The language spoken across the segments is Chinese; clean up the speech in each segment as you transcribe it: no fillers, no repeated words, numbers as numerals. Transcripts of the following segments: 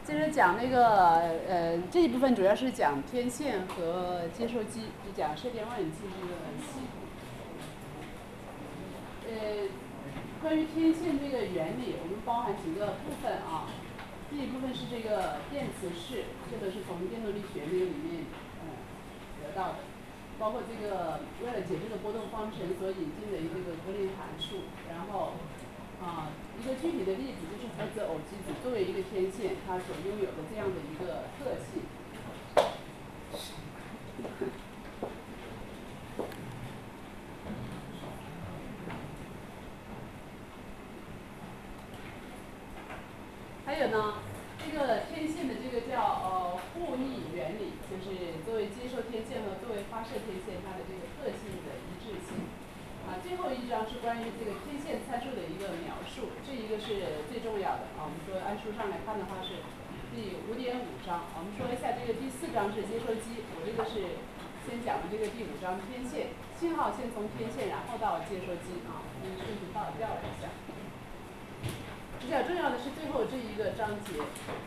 接着讲那个这一部分主要是讲天线和接收机，就讲射电望远镜这个系统。关于天线这个原理，我们包含几个部分啊。第一部分是这个电磁式，这个是从电动力学那个里面得到的，包括这个为了解这个波动方程所引进的一个格林函数，然后一个具体的例子就是核子偶极子作为一个天线，它所拥有的这样的一个特性。还有呢，这个天线的这个叫互逆原理，就是作为接收天线和作为发射天线它的这个特性的一致性。最后一章是关于这个天线参数的一个描述，这一个是最重要的啊。我们说按书上来看的话是第5.5章。我们说一下这个第4章是接收机，我这个是先讲的这个第5章天线，信号先从天线然后到接收机啊，顺序调了一下。比较重要的是最后这一个章节，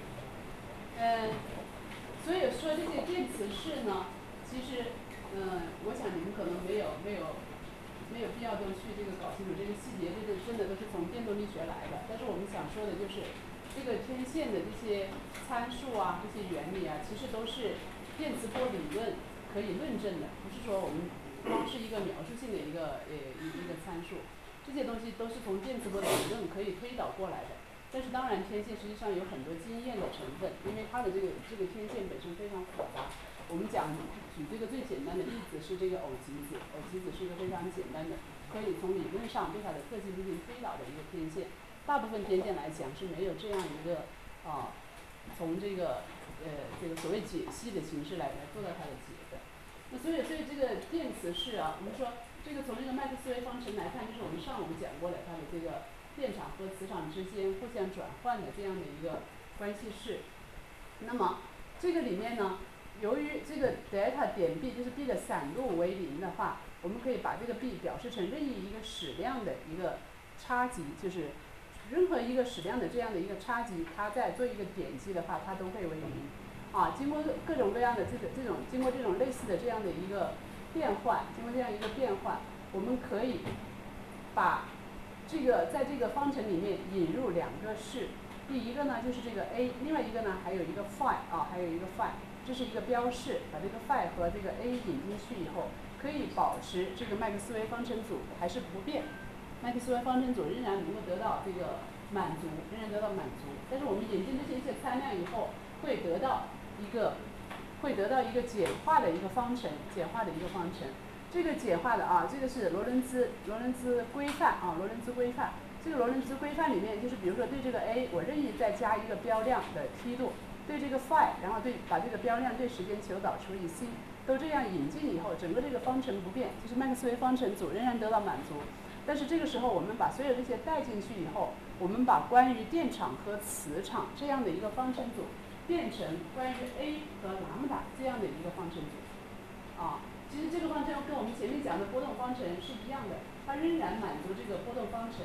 所以说这些电磁式呢，其实我想你们可能没有必要都去这个搞清楚这个细节，这个真的都是从电动力学来的。但是我们想说的就是这个天线的这些参数啊，这些原理啊，其实都是电磁波理论可以论证的，不是说我们光是一个描述性的一个参数。这些东西都是从电磁波的理论可以推导过来的，但是当然天线实际上有很多经验的成分，因为它的这个天线本身非常复杂。我们举这个最简单的例子是这个偶极子，偶极子是一个非常简单的，可以从理论上对它的特性进行推导的一个天线。大部分天线来讲是没有这样一个从这个所谓解析的形式来做到它的解的。那所以这个电磁式啊，我们说这个从这个麦克斯韦方程来看，就是我们上午讲过的它的这个电场和磁场之间互相转换的这样的一个关系式。那么这个里面呢，由于这个 delta 点 B 就是 B 的散度为0的话，我们可以把这个 B 表示成任意一个矢量的一个差积，就是任何一个矢量的这样的一个差积，它在做一个点击的话，它都会为0。经过各种各样的经过这种类似的这样的一个变换，我们可以把这个在这个方程里面引入2个式。第一个呢就是这个 A， 另外一个呢还有一个 phi 还有一个 phi， 这是一个标示，把这个 phi 和这个 A 引进去以后，可以保持这个麦克斯韦方程组还是不变，麦克斯韦方程组仍然能够得到这个满足，但是我们引进这些参量以后，会得到一个简化的一个方程，这个简化的这个是罗伦兹规范这个罗伦兹规范里面，就是比如说对这个 A， 我任意再加一个标量的梯度，对这个 phi， 然后把这个标量对时间求导除以 c， 都这样引进以后，整个这个方程不变，就是麦克斯韦方程组仍然得到满足。但是这个时候我们把所有这些带进去以后，我们把关于电场和磁场这样的一个方程组变成关于 A 和兰姆达这样的一个方程组。其实这个方程跟我们前面讲的波动方程是一样的，它仍然满足这个波动方程，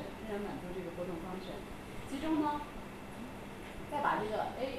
其中呢，再把这个 A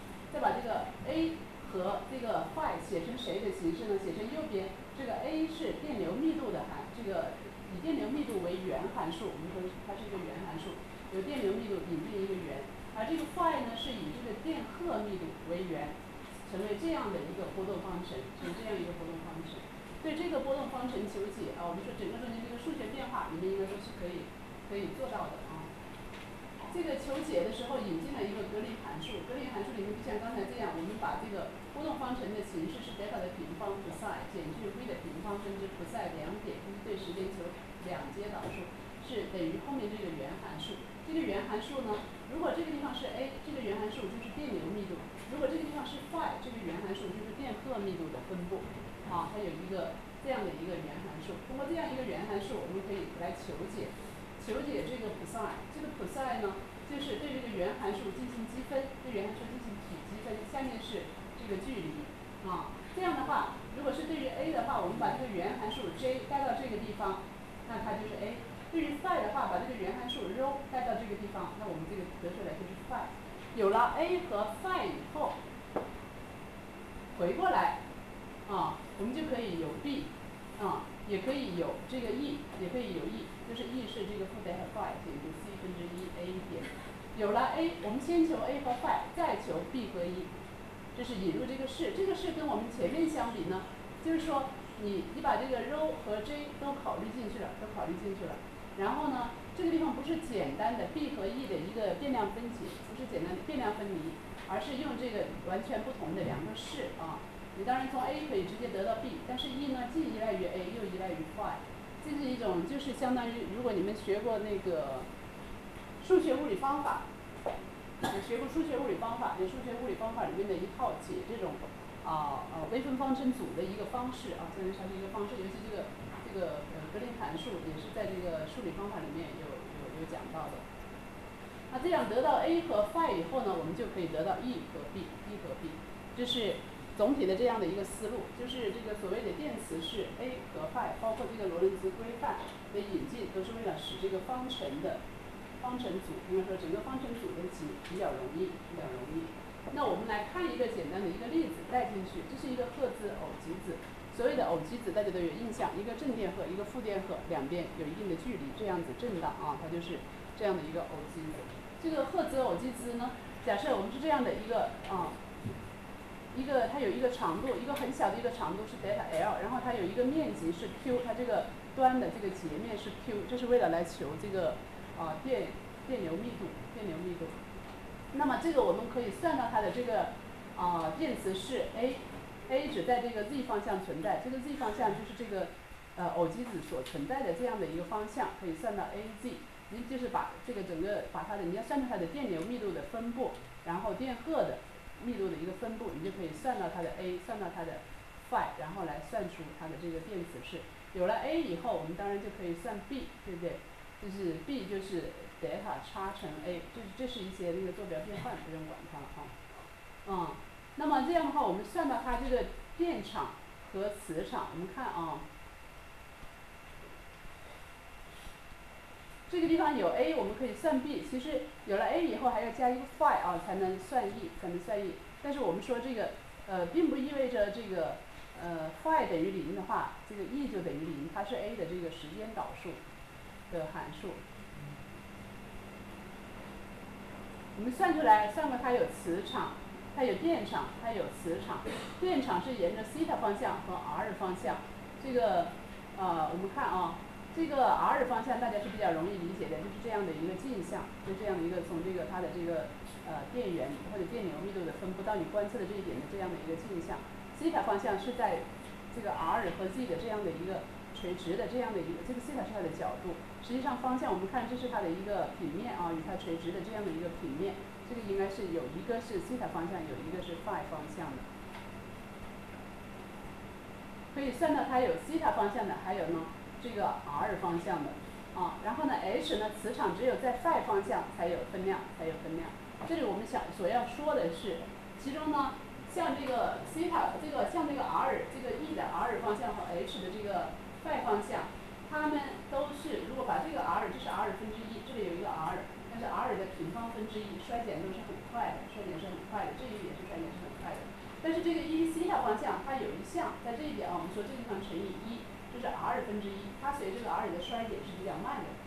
和这个 phi 写成谁的形式呢？写成右边这个 A 是电流密度的以电流密度为原函数，我们说它是一个原函数，有电流密度引进一个圆，而这个 phi 呢是以这个电荷密度为圆，成为这样的一个波动方程，对这个波动方程求解我们说整个中间这个数学变化，你们应该都是可以做到的这个求解的时候引进了一个格林函数，格林函数里面就像刚才这样，我们把这个波动方程的形式是 delta 的平方 psi 减去 v 的平方分之 psi 2点，就是对时间求两阶导数，是等于后面这个原函数。这个原函数呢，如果这个地方是 A， 这个原函数就是电流密度；如果这个地方是 phi， 这个原函数就是电荷密度的分布。它有一个这样的一个原函数。通过这样一个原函数，我们可以来求解这个 psi。这个 psi 呢，就是对这个原函数进行积分，对原函数进行体积分，下面是这个距离这样的话，如果是对于 A 的话，我们把这个原函数 J 带到这个地方，那它就是 A。对于 phi 的话，把这个原函数 ρ 带到这个地方，那我们这个得出来就是 phi。 有了 A 和 phi 以后，回过来我们就可以有 B 也可以有这个 E， 也可以有 E， 就是 E 是这个负 delta phi 减去 C 分之一 A 点。有了 A， 我们先求 A 和 phi， 再求 B 和 E， 这是引入这个式。这个式跟我们前面相比呢，就是说你把这个 ρ 和 J 都考虑进去了，然后呢，这个地方不是简单的 B 和 E 的一个变量分解，不是简单的变量分离，而是用这个完全不同的两个式你当然从 A 可以直接得到 B， 但是 E 呢既依赖于 A 又依赖于 phi， 这是一种就是相当于如果你们学过那个数学物理方法，学过数学物理方法，数学物理方法里面的一套解这种微分方程组的一个方式相当于它是一个方式，尤其这个格林函数也是在这个数理方法里面有讲到的。那这样得到 A 和 phi 以后呢，我们就可以得到 E 和 B， 这是总体的这样的一个思路，就是这个所谓的电磁式 A 和 phi， 包括这个罗伦兹规范的引进，都是为了使这个方程组，应该说整个方程组的解比较容易。那我们来看一个简单的一个例子带进去，这是一个赫兹偶极子。所谓的偶极子大家都有印象，一个正电荷，一个负电荷，两边有一定的距离，这样子震荡它就是这样的一个偶极子。这个赫兹偶极子呢，假设我们是这样的一个它有一个长度，一个很小的一个长度是 delta L， 然后它有一个面积是 Q， 它这个端的这个截面是 Q， 这是为了来求这个电流密度。那么这个我们可以算到它的这个电磁式 A 只在这个 z 方向存在，这个 z 方向就是这个偶极子所存在的这样的一个方向，可以算到 AZ。您就是把这个整个你要算出它的电流密度的分布，然后电荷的密度的一个分布，你就可以算到它的 A， 算到它的 phi， 然后来算出它的这个电磁式。有了 A 以后，我们当然就可以算 B， 对不对？就是 B 就是 delta 叉乘 A， 这是一些那个坐标变换，不用管它了那么这样的话，我们算到它这个电场和磁场，我们看这个地方有 A， 我们可以算 B。其实有了 A 以后，还要加一个 phi 才能算 E， 但是我们说这个并不意味着这个phi 等于0的话，这个 E 就等于0，它是 A 的这个时间导数的函数。我们算出来，算过它有磁场，它有电场，它有磁场。电场是沿着西塔方向和 R 方向。这个我们看这个 R 方向大家是比较容易理解的，就是这样的一个镜像，就这样的一个从这个它的这个电源或者电流密度的分布到你观测的这一点的这样的一个镜像。西塔方向是在这个 R 和 Z 的这样的一个垂直的这样的一个，这个西塔是它的角度。实际上方向我们看这是它的一个平面与它垂直的这样的一个平面，这个应该是有一个是西塔方向，有一个是 phi 方向的。可以算到它有西塔方向的，还有呢这个 R 方向的然后呢 H 呢磁场只有在 phi 方向才有分量。这里我们所要说的是，其中呢像这个西塔像这个 R 这个 E 的 R 方向和 H 的这个 phi 方向，它们都是如果把这个 R 这是 R 分之一，这里有一个 R， 但是 R 的平方分之一衰减都是很快的，这一点是很快的。但是这个 E 西塔方向它有一项，在这一点我们说这个地方乘以1，就是 R 分之一，它随这个 R 的衰减是比较慢的。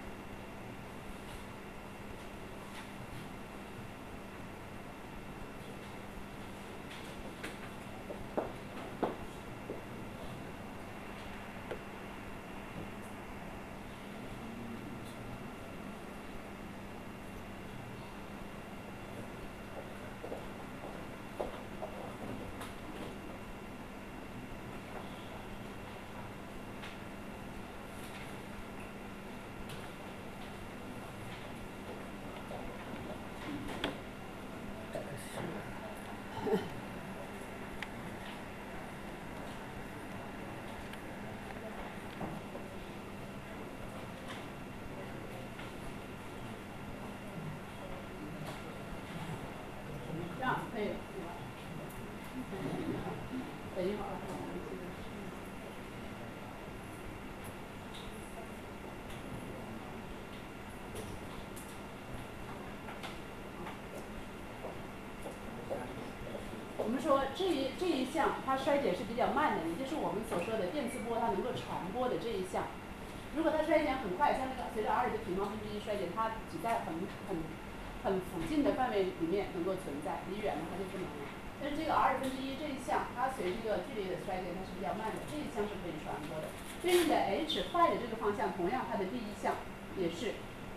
我们说这一项它衰减是比较慢的，也就是我们所说的电磁波它能够传播的这一项。如果它衰减很快，像那个随着 r 的平方分之一衰减，它只在很附近的范围里面能够存在，离远了它就不能了。但是这个 r 分之一这一项，它随这个距离的衰减它是比较慢的，这一项是可以传播的。对应的 h phi 的这个方向，同样它的第一项也是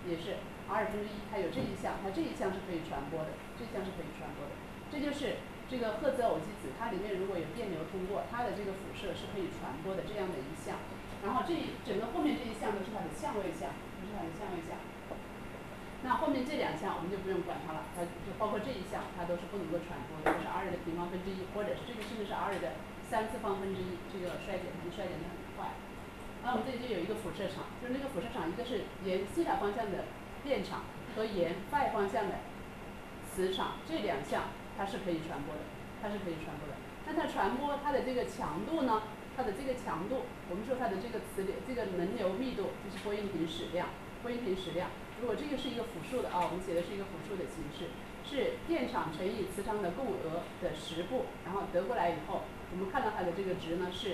r 分之一，它有这一项，它这一项是可以传播的，这一项是可以传播的。这就是这个赫兹偶极子，它里面如果有电流通过，它的这个辐射是可以传播的这样的一项。然后整个后面这一项都是它的相位项，都是它的相位项。那后面这两项我们就不用管它了，它就包括这一项，它都是不能够传播的，就是 r 的平方分之一，或者是这个甚至是 r 的3次方分之一，这个衰减它就衰减的很快。那我们这里就有一个辐射场，就是那个辐射场，一个是沿西塔方向的电场和沿phi方向的磁场，这两项它是可以传播的，它是可以传播的。那它传播它的这个强度呢？它的这个强度，我们说它的这个这个能流密度就是波音频矢量，波音频矢量。如果这个是一个复数的啊，我们写的是一个复数的形式，是电场乘以磁场的共额的10步，然后得过来以后，我们看到它的这个值呢是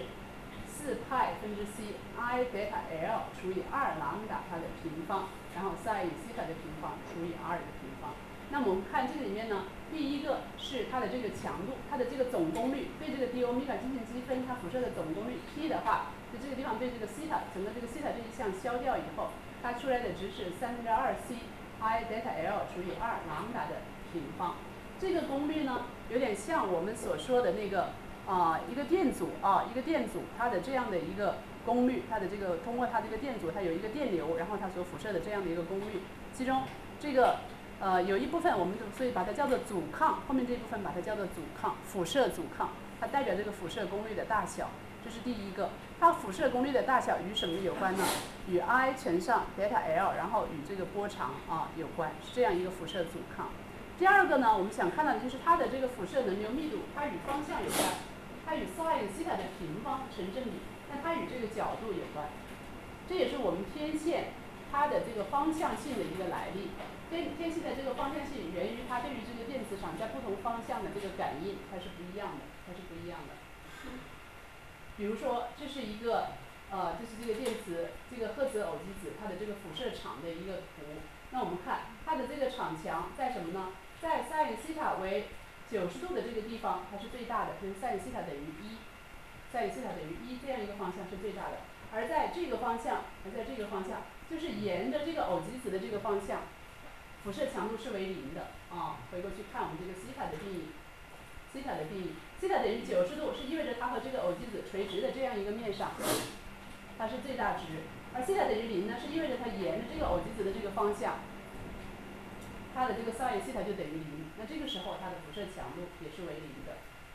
4派分之 c i 贝塔 l 除以2朗达它的平方，然后 sin 西塔的平方除以 r 的平方。那么我们看这个里面呢，第一个是它的这个强度，它的这个总功率对这个 d 欧米伽进行积分，它辐射的总功率 P 的话，就这个地方被这个西塔整个这个西塔这一项消掉以后，它出来的值是2/3c i 贝塔 l 除以2朗达的平方。这个功率呢，有点像我们所说的那个一个电阻一个电阻它的这样的一个功率，它的这个通过它这个电阻，它有一个电流，然后它所辐射的这样的一个功率，其中这个有一部分我们所以把它叫做阻抗，后面这一部分把它叫做阻抗，辐射阻抗，它代表这个辐射功率的大小，这是第一个。它辐射功率的大小与什么有关呢？与 I 乘上贝塔 l， 然后与这个波长有关，是这样一个辐射阻抗。第二个呢，我们想看到的就是它的这个辐射能流密度，它与方向有关，它与 sin 西塔的平方成正比，那它与这个角度有关。这也是我们天线它的这个方向性的一个来历。天线的这个方向性源于它对于这个电磁场在不同方向的这个感应，它是不一样的，它是不一样的。比如说，这是一个这是这个电磁这个赫兹偶极子它的这个辐射场的一个图。那我们看它的这个场强在什么呢？在 sin 西塔为90度的这个地方，它是最大的，就是 sin 西塔等于1，sin 西塔等于1这样一个方向是最大的。而在这个方向，就是沿着这个偶极子的这个方向，辐射强度是为0的回过去看我们这个西塔的定义，西塔等于90度，是意味着它和这个偶极子垂直的这样一个面上，它是最大值。而西塔等于0呢，是意味着它沿着这个偶极子的这个方向，它的这个 sin 西塔就等于0。那这个时候它的辐射强度也是为0的。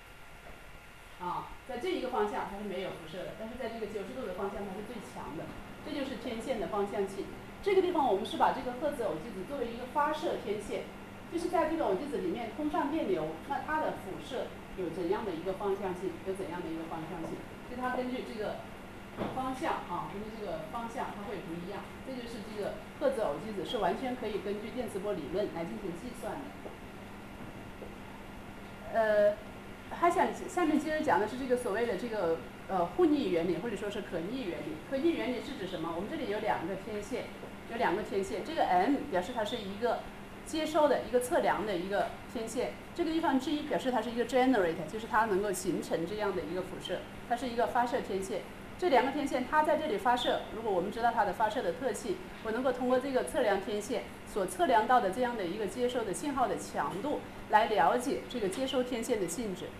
在这一个方向它是没有辐射的，但是在这个90度的方向它是最强的，这就是天线的方向性。这个地方我们是把这个赫兹偶极子作为一个发射天线，就是在这个偶极子里面通上电流，那它的辐射有怎样的一个方向性，所以它根据这个方向根据这个方向它会不一样。这就是这个赫兹偶极子是完全可以根据电磁波理论来进行计算的。还想下面接着讲的是这个所谓的这个互逆原理，或者说是可逆原理。可逆原理是指什么？我们这里有两个天线，这个 m 表示它是一个接收的一个测量的一个天线，这个地方 G 表示它是一个 generate， 就是它能够形成这样的一个辐射，它是一个发射天线。这两个天线它在这里发射，如果我们知道它的发射的特性，我能够通过这个测量天线所测量到的这样的一个接收的信号的强度，来了解这个接收天线的性质，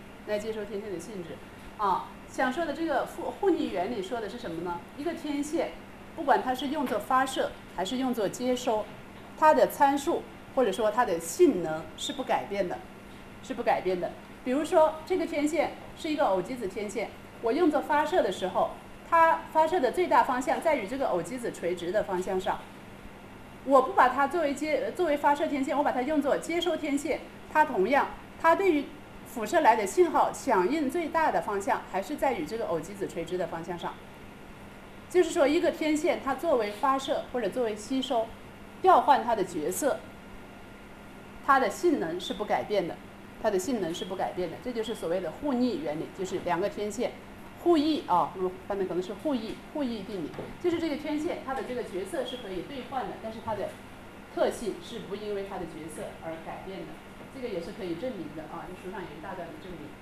想说的这个互逆原理说的是什么呢？一个天线，不管它是用作发射还是用作接收，它的参数或者说它的性能是不改变的。比如说这个天线是一个偶极子天线，我用作发射的时候，它发射的最大方向在与这个偶极子垂直的方向上。我不把它作为发射天线，我把它用作接收天线，它同样，它对于辐射来的信号响应最大的方向还是在与这个偶极子垂直的方向上。就是说，一个天线它作为发射或者作为吸收，调换它的角色，它的性能是不改变的。 它的性能是不改变的。这就是所谓的互逆原理，就是两个天线互异啊，翻的可能是互异定理，就是这个天线它的这个角色是可以兑换的，但是它的特性是不因为它的角色而改变的，这个也是可以证明的啊，这书上有一大段的证明。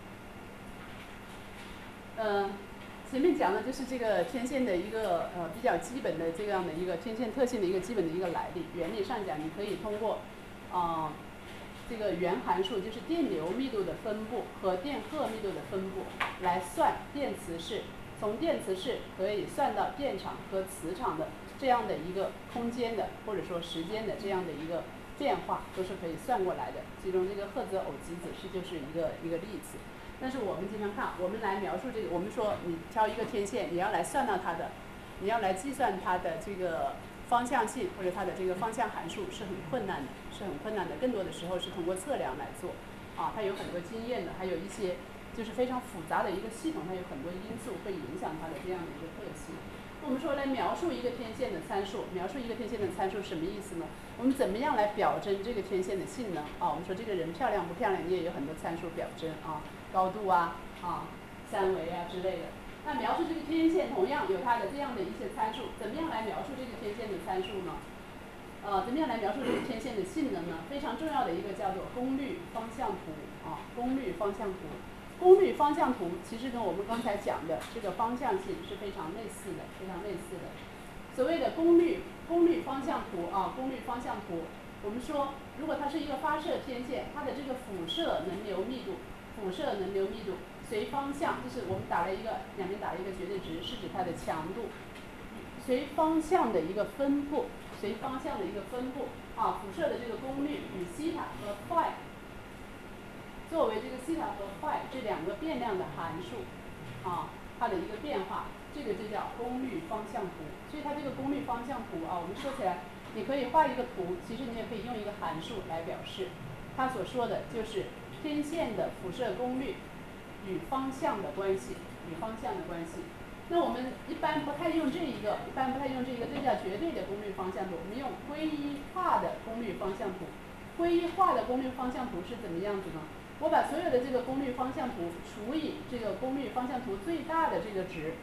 前面讲的就是这个天线的一个比较基本的这样的一个天线特性的一个基本的一个来历。原理上讲，你可以通过这个原函数，就是电流密度的分布和电荷密度的分布来算电磁式，从电磁式可以算到电场和磁场的这样的一个空间的或者说时间的这样的一个变化，都是可以算过来的。其中这个赫兹偶极子是就是一个例子。但是我们经常看，我们来描述这个，我们说你挑一个天线，你要来算到它的，你要来计算它的这个方向性或者它的这个方向函数是很困难的，更多的时候是通过测量来做，它有很多经验的，还有一些就是非常复杂的一个系统，它有很多因素会影响它的这样的一个特性。我们说来描述一个天线的参数，描述一个天线的参数什么意思呢？我们怎么样来表征这个天线的性能我们说这个人漂亮不漂亮，你也有很多参数表征高度三维之类的。那描述这个天线同样有它的这样的一些参数，怎么样来描述这个天线的参数呢？怎么样来描述这个天线的性能呢？非常重要的一个叫做功率方向图功率方向图。功率方向图其实跟我们刚才讲的这个方向性是非常类似的，所谓的功率方向图功率方向图，我们说如果它是一个发射天线，它的这个辐射能流密度随方向，就是我们两边打了一个绝对值，是指它的强度，随方向的一个分布，辐射的这个功率与西塔和 phi 作为这个西塔和 phi 这两个变量的函数它的一个变化，这个就叫功率方向图。所以它这个功率方向图我们说起来，你可以画一个图，其实你也可以用一个函数来表示。它所说的就是天线的辐射功率与方向的关系，那我们一般不太用这个，这叫绝对的功率方向图。我们用归一化的功率方向图。归一化的功率方向图是怎么样子呢？我把所有的这个功率方向图除以这个功率方向图最大的这个值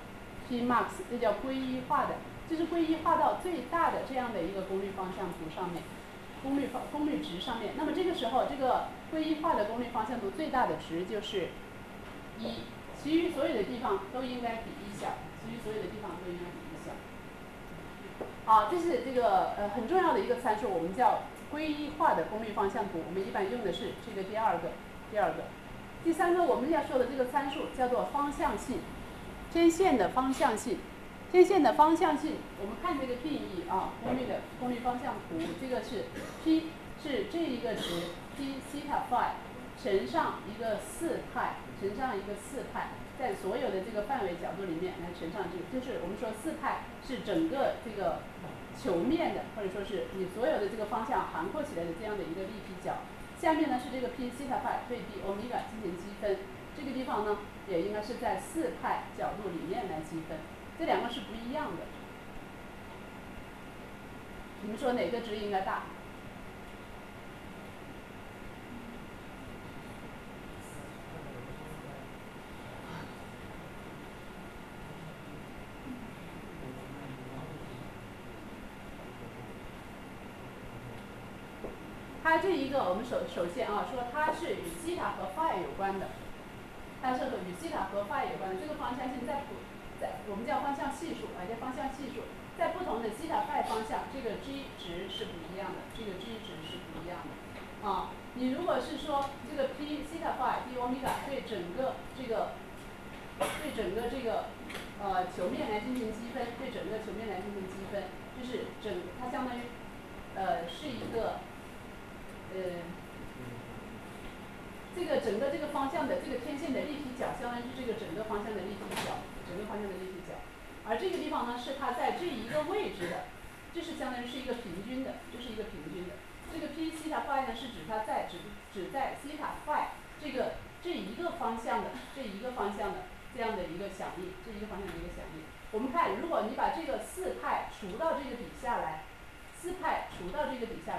P max， 这叫归一化的，就是归一化到最大的这样的一个功率方向图上面，功率值上面。那么这个时候，这个归一化的功率方向图最大的值就是1，其余所有的地方都应该比1小，这是这个很重要的一个参数，我们叫归一化的功率方向图。我们一般用的是这个第二个。第三个我们要说的这个参数叫做方向性，天线的方向性。我们看这个定义功率方向图，这个是 P 是这一个值 P 西塔 phi 乘上一个4派，在所有的这个范围角度里面来乘上这个，就是我们说4派是整个这个球面的，或者说是你所有的这个方向涵括起来的这样的一个立体角。下面呢是这个 P 西塔 phi 对 d 欧米伽进行积分，这个地方呢也应该是在4派角度里面来积分，这两个是不一样的。你们说哪个值应该大？它这一个我们首先说它是与西塔和 phi 有关的，这个方向性在我们叫方向系数在不同的西塔 phi 方向，这个 G 值是不一样的，你如果是说这个 P 西塔 phi d 欧米伽对整个这个球面来进行积分，就是它相当于是一个这个整个这个方向的这个天线的立体角，相当于是这个整个方向的立体角，而这个地方呢是它在这一个位置的，这是相当于是一个平均的，这个 P 西塔 phi 呢是指它只在西塔 phi 这一个方向的这样的一个响应，我们看，如果你把这个4派除到这个底下来，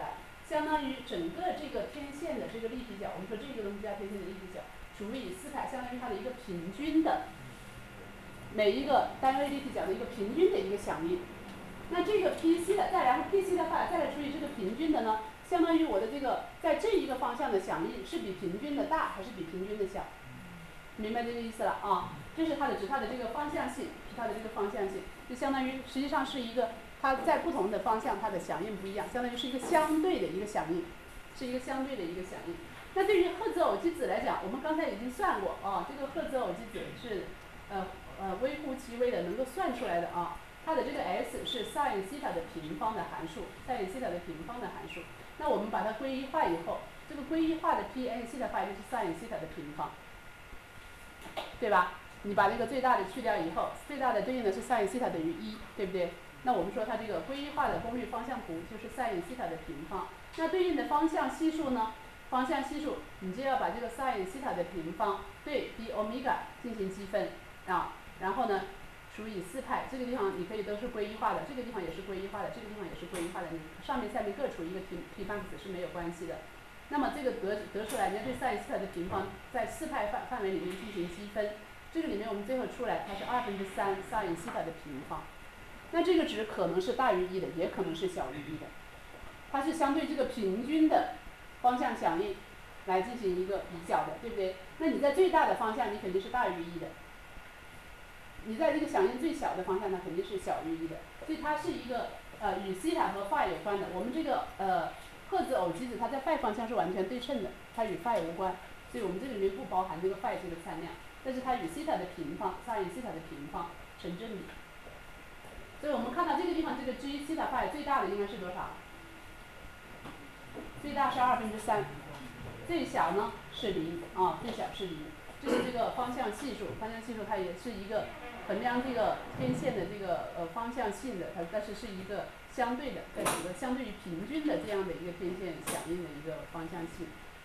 相当于整个这个天线的这个立体角，我们说这个东西叫天线的立体角，除以4派，相当于它的一个平均的每一个单位立体角的一个平均的一个响应。那这个 P_C 的，然后 P_C 的话，再来除以这个平均的呢，相当于我的这个在这一个方向的响应是比平均的大还是比平均的小？明白这个意思了啊？这是它的指它的这个方向性，是它的这个方向性，就相当于实际上是一个它在不同的方向它的响应不一样，相当于是一个相对的一个响应，是一个相对的一个响应。那对于赫兹偶极子来讲，我们刚才已经算过啊，这个赫兹偶极子是微乎其微的能够算出来的啊。它的这个 s 是 sin 西塔的平方的函数 ，sin 西塔的平方的函数。那我们把它归一化以后，这个归一化的 P_n 西塔派就是 sin 西塔的平方，对吧？你把那个最大的去掉以后，最大的对应的是 sin 西塔等于1，对不对？那我们说它这个归一化的功率方向图就是 sin 西塔的平方。那对应的方向系数呢？方向系数你就要把这个 sin 西塔的平方对 d 欧米伽进行积分啊，然后呢除以4派，这个地方你可以都是归一化的，这个地方也是归一化的，这个地方也是归一化的，你上面下面各除一个 P max 是没有关系的。那么这个得出来，你要对 sin 西塔的平方在4派范围里面进行积分，这个里面我们最后出来它是3/2 sin 西塔的平方。那这个值可能是大于1的，也可能是小于1的，它是相对这个平均的方向响应来进行一个比较的，对不对？那你在最大的方向你肯定是大于1的，你在这个响应最小的方向呢肯定是小于1的，所以它是一个与西塔和 phi 有关的。我们这个赫兹偶极子它在 phi 方向是完全对称的，它与 phi 无关，所以我们这里面不包含这个 phi 这个参量，但是它与西塔的平方 sin 西塔的平方成正比。所以我们看到这个地方，这个 g 西塔 phi 最大的应该是多少？最大是3/2，最小呢是0啊，最小是0。这是这个方向系数，方向系数它也是一个衡量这个天线的这个方向性的，但是是一个相对的，在整个相对于平均的这样的一个天线响应的一个方向性。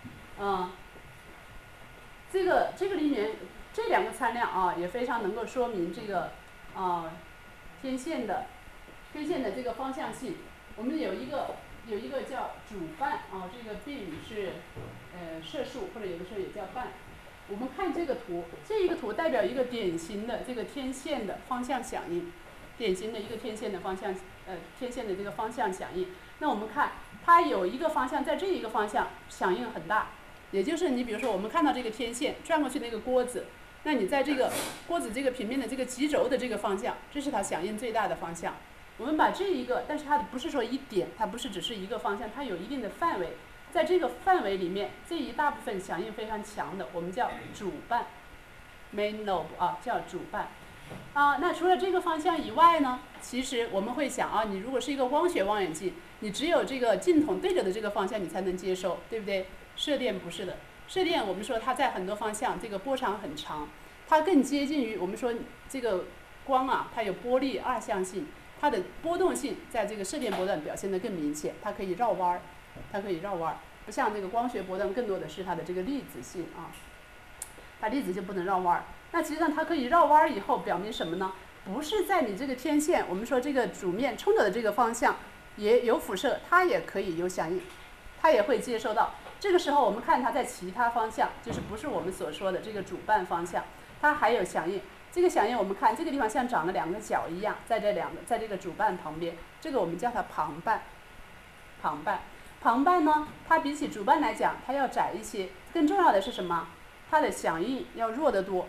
这个里面这两个参量啊，也非常能够说明这个天线的这个方向性。我们有一个叫主伴啊，这个宾语是摄数，或者有的时候也叫伴。我们看这个图，这一个图代表一个典型的这个天线的方向响应，典型的一个天线的方向天线的这个方向响应。那我们看它有一个方向在这一个方向响应很大，也就是你比如说我们看到这个天线转过去那个锅子，那你在这个锅子这个平面的这个极轴的这个方向，这是它响应最大的方向。我们把这一个，但是它不是说一点，它不是只是一个方向，它有一定的范围，在这个范围里面，这一大部分响应非常强的，我们叫主伴 main lobe 啊，叫主伴。那除了这个方向以外呢，其实我们会想你如果是一个光学望远镜，你只有这个镜筒对着的这个方向你才能接收，对不对？射电不是的，射电我们说它在很多方向这个波长很长，它更接近于我们说这个光它有波粒二象性。它的波动性在这个射电波段表现得更明显，它可以绕弯儿，不像这个光学波段更多的是它的这个粒子性它粒子就不能绕弯儿。那实际上它可以绕弯儿以后，表明什么呢？不是在你这个天线，我们说这个主面冲着的这个方向也有辐射，它也可以有响应，它也会接收到。这个时候我们看它在其他方向，就是不是我们所说的这个主伴方向，它还有响应。这个响应我们看这个地方像长了2个角一样，在这个主伴旁边，这个我们叫它旁伴。旁伴呢，它比起主伴来讲，它要窄一些。更重要的是什么？它的响应要弱得多。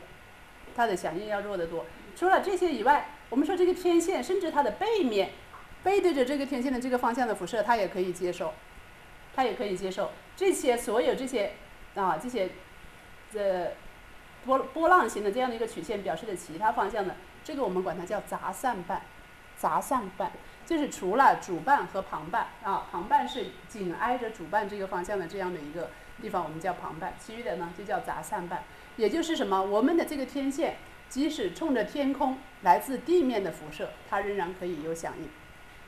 除了这些以外，我们说这个天线，甚至它的背面，背对着这个天线的这个方向的辐射，它也可以接受。这些所有这些波浪形的这样的一个曲线表示的其他方向的，这个我们管它叫杂散伴，就是除了主伴和旁伴旁伴是紧挨着主伴这个方向的这样的一个地方，我们叫旁伴，其余的呢就叫杂散伴。也就是什么？我们的这个天线，即使冲着天空来自地面的辐射，它仍然可以有响应，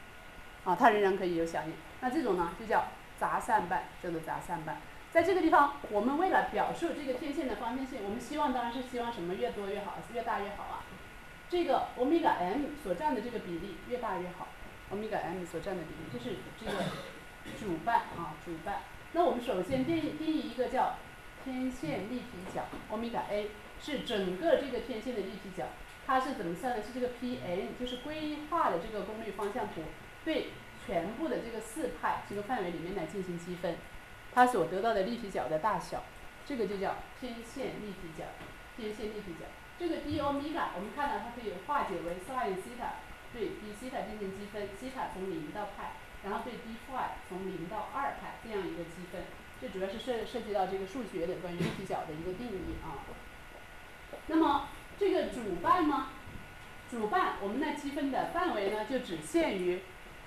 那这种呢就叫杂散伴，在这个地方，我们为了表述这个天线的方便性，我们当然是希望什么越多越好，越大越好这个欧米伽 m 所占的这个比例越大越好，这是这个主瓣啊，主瓣。那我们首先定义一个叫天线立体角，欧米伽 A 是整个这个天线的立体角，它是怎么算呢？是这个 Pn， 就是规划的这个功率方向图对全部的这个4派这个范围里面来进行积分，它所得到的立体角的大小，这个就叫天线立体角。天线立体角，这个 d 欧米伽我们看到它可以化解为 sin 西塔对 d 西塔进行积分，西塔从0到派，然后对 d phi 从0到2派这样一个积分。这主要是涉及到这个数学的关于立体角的一个定义啊。那么这个主瓣呢？主瓣我们那积分的范围呢，就只限于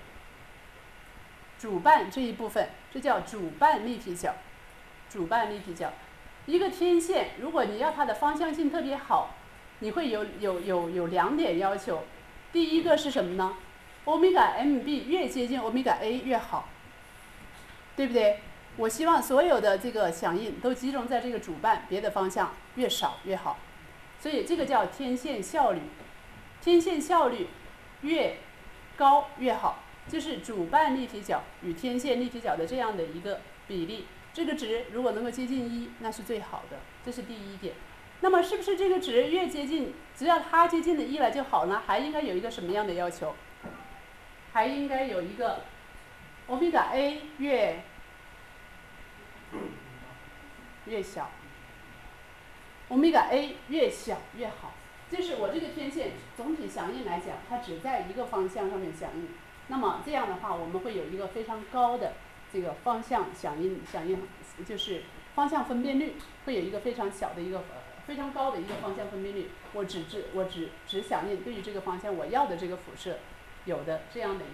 主瓣这一部分，这叫主瓣立体角。主瓣立体角，一个天线，如果你要它的方向性特别好，你会有2点要求。第一个是什么呢？欧米伽 MB 越接近欧米伽 A 越好，对不对？我希望所有的这个响应都集中在这个主瓣，别的方向越少越好。所以这个叫天线效率，天线效率越高越好，就是主瓣立体角与天线立体角的这样的一个比例。这个值如果能够接近1，那是最好的，这是第一点。那么是不是这个值越接近，只要它接近的1了就好呢？还应该有一个什么样的要求？还应该有一个欧米伽 A 越小，欧米伽 A 越小越好。就是我这个天线总体响应来讲，它只在一个方向上面响应。那么这样的话，我们会有一个非常高的这个方向响应，就是方向分辨率会有一个非常小的一个非常高的一个方向分辨率。我只响应对于这个方向我要的这个辐射有的这样的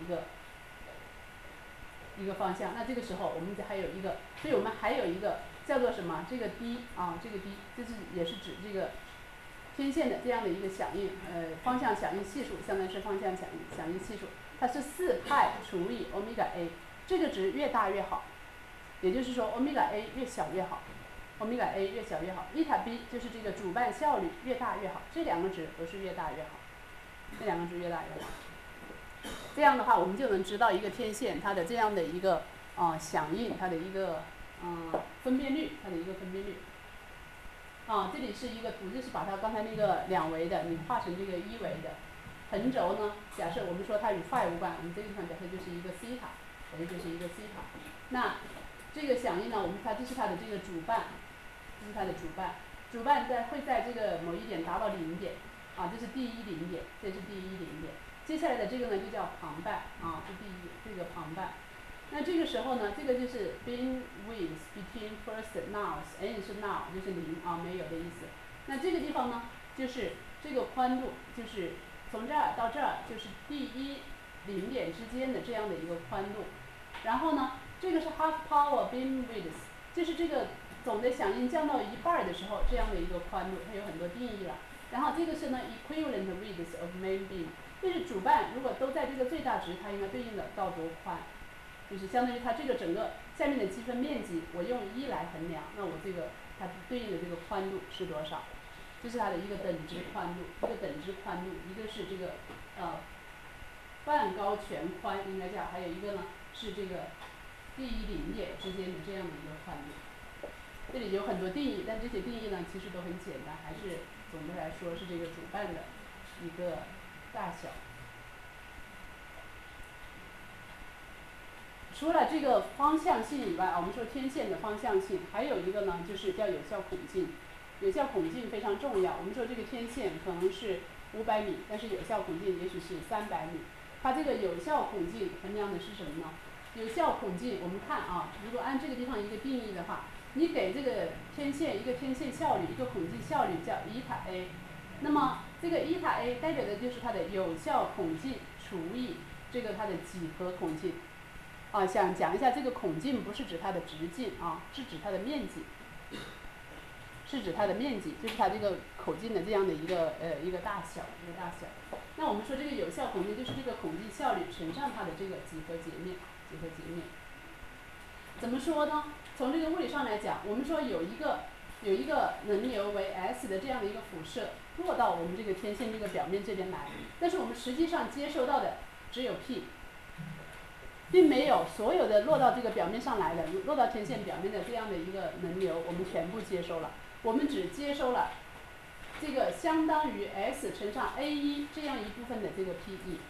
一个方向。那这个时候我们还有一个，所以我们还有一个叫做什么？这个 d 啊，这个 d 就是也是指这个天线的这样的一个响应，方向响应系数相当于是方向响应系数，它是4派除以欧米伽 A， 这个值越大越好，也就是说欧米伽 A 越小越好，欧米伽 A 越小越好，伊塔 B 就是这个主瓣效率越大越好，这2个值都是越大越好，这2个值越大越好。这样的话，我们就能知道一个天线它的这样的一个响应，它的一个分辨率，它的一个分辨率。这里是一个图，就是把它刚才那个2维的，你画成这个1维的。横轴呢，假设我们说它与 phi 无关，我们这个地方假设就是一个西塔，这就是一个西塔。那这个响应呢，这是它的这个主瓣，这是它的主瓣，主瓣会在这个某一点达到0点，这是第一0点，这是第一0点。接下来的这个呢就叫旁瓣，这个旁瓣。那这个时候呢，这个就是 beam width between first nulls，n 是 null 就是0没有的意思。那这个地方呢，就是这个宽度，就是从这儿到这儿，就是第一0点之间的这样的一个宽度。然后呢，这个是 half power beam width， 就是这个总的响应降到1半的时候这样的一个宽度，它有很多定义了。然后这个是呢 equivalent width of main beam， 就是主瓣如果都在这个最大值，它应该对应的到多宽，就是相当于它这个整个下面的积分面积，我用1来衡量，那我这个它对应的这个宽度是多少？这是它的一个等值宽度，一个是这个半高全宽应该叫，还有一个呢是这个第一0点之间的这样的一个宽度。这里有很多定义，但这些定义呢其实都很简单，还是总的来说是这个主瓣的一个大小。除了这个方向性以外，我们说天线的方向性，还有一个呢就是叫有效孔径。有效孔径非常重要。我们说这个天线可能是500米，但是有效孔径也许是300米。它这个有效孔径衡量的是什么呢？有效孔径，我们看如果按这个地方一个定义的话，你给这个天线一个天线效率，一个孔径效率叫伊塔 A， 那么这个伊塔 A 代表的就是它的有效孔径除以这个它的几何孔径。想讲一下，这个孔径不是指它的直径是指它的面积，就是它这个口径的这样的一个大小，那我们说这个有效孔径就是这个孔径效率乘上它的这个几何截面。怎么说呢？从这个物理上来讲，我们说有一个能流为 S 的这样的一个辐射落到我们这个天线这个表面这边来，但是我们实际上接收到的只有 P。 并没有所有的落到这个表面上来的，落到天线表面的这样的一个能流，我们全部接收了。我们只接收了这个相当于 S 乘上 A1 这样一部分的这个 PE。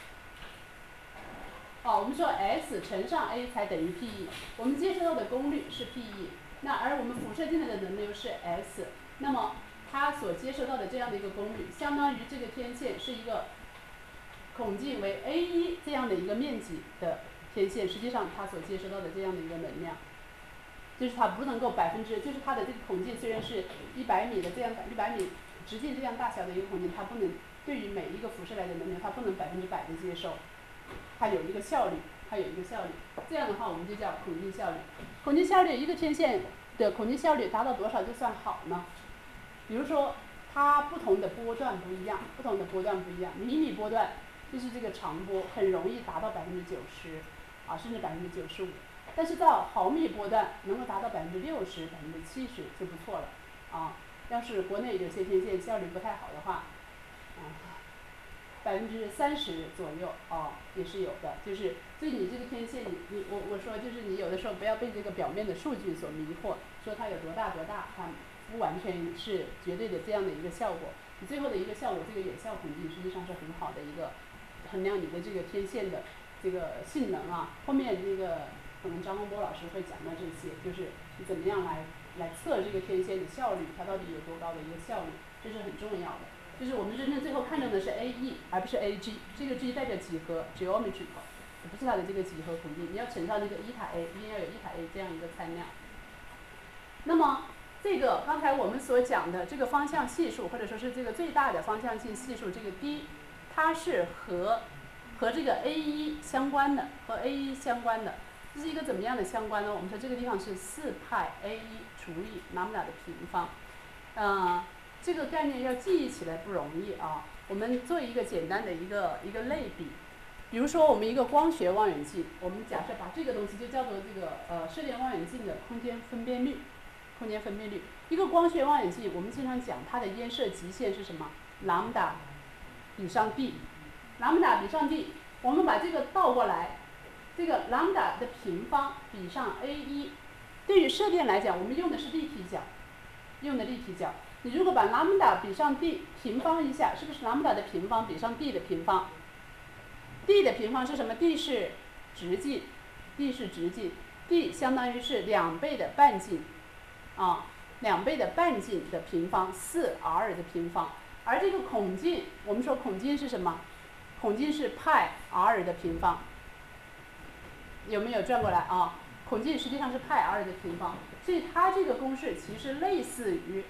我们说 S 乘上 A 才等于 PE， 我们接收到的功率是 PE， 那而我们辐射进来的能流是 S， 那么它所接收到的这样的一个功率，相当于这个天线是一个孔径为 A1 这样的一个面积的天线，实际上它所接收到的这样的一个能量，就是它不能够就是它的这个孔径虽然是100米的这样100米直径这样大小的一个孔径，它不能对于每一个辐射来的能量，它不能100%的接受，它有一个效率，这样的话我们就叫孔径效率。孔径效率，一个天线的孔径效率达到多少就算好呢？比如说它不同的波段不一样，迷你波段就是这个长波很容易达到90%，甚至95%，但是到毫米波段能够达到60%、70%就不错了要是国内有些天线效率不太好的话30%左右也是有的。就是所以你这个天线我说就是你有的时候不要被这个表面的数据所迷惑，说它有多大，它不完全是绝对的这样的一个效果。你最后的一个效果，这个有效孔径实际上是很好的一个衡量你的这个天线的这个性能后面这个可能张洪波老师会讲到这些，就是你怎么样来测这个天线的效率，它到底有多高的一个效率，这是很重要的。就是我们真正最后看重的是 AE 而不是 AG， 这个 G 代表几何 geometrical， 不是它的这个几何孔径，你要乘上这个伊塔 A， 一定要有伊塔 A 这样一个参量。那么这个刚才我们所讲的这个方向系数，或者说是这个最大的方向性系数，这个 D， 它是和这个 A1 相关的，这是一个怎么样的相关呢？我们说这个地方是4πA1除以λ的平方。这个概念要记忆起来不容易我们做一个简单的一个类比，比如说我们一个光学望远镜，我们假设把这个东西就叫做这个射电望远镜的空间分辨率。一个光学望远镜，我们经常讲它的烟射极限是什么？λ比上 d， λ比上 d， 我们把这个倒过来，这个λ的平方比上 A1， 对于射电来讲，我们用的是立体角，你如果把λ比上 d 平方一下，是不是λ的平方比上 d 的平方 ？d 的平方是什么 ？d 是直径 ，d 相当于是2倍的半径，2倍的半径的平方4r 的平方。而这个孔径，我们说孔径是什么？孔径是派 r 的平方。有没有转过来孔径实际上是派 r 的平方，所以它这个公式其实类似于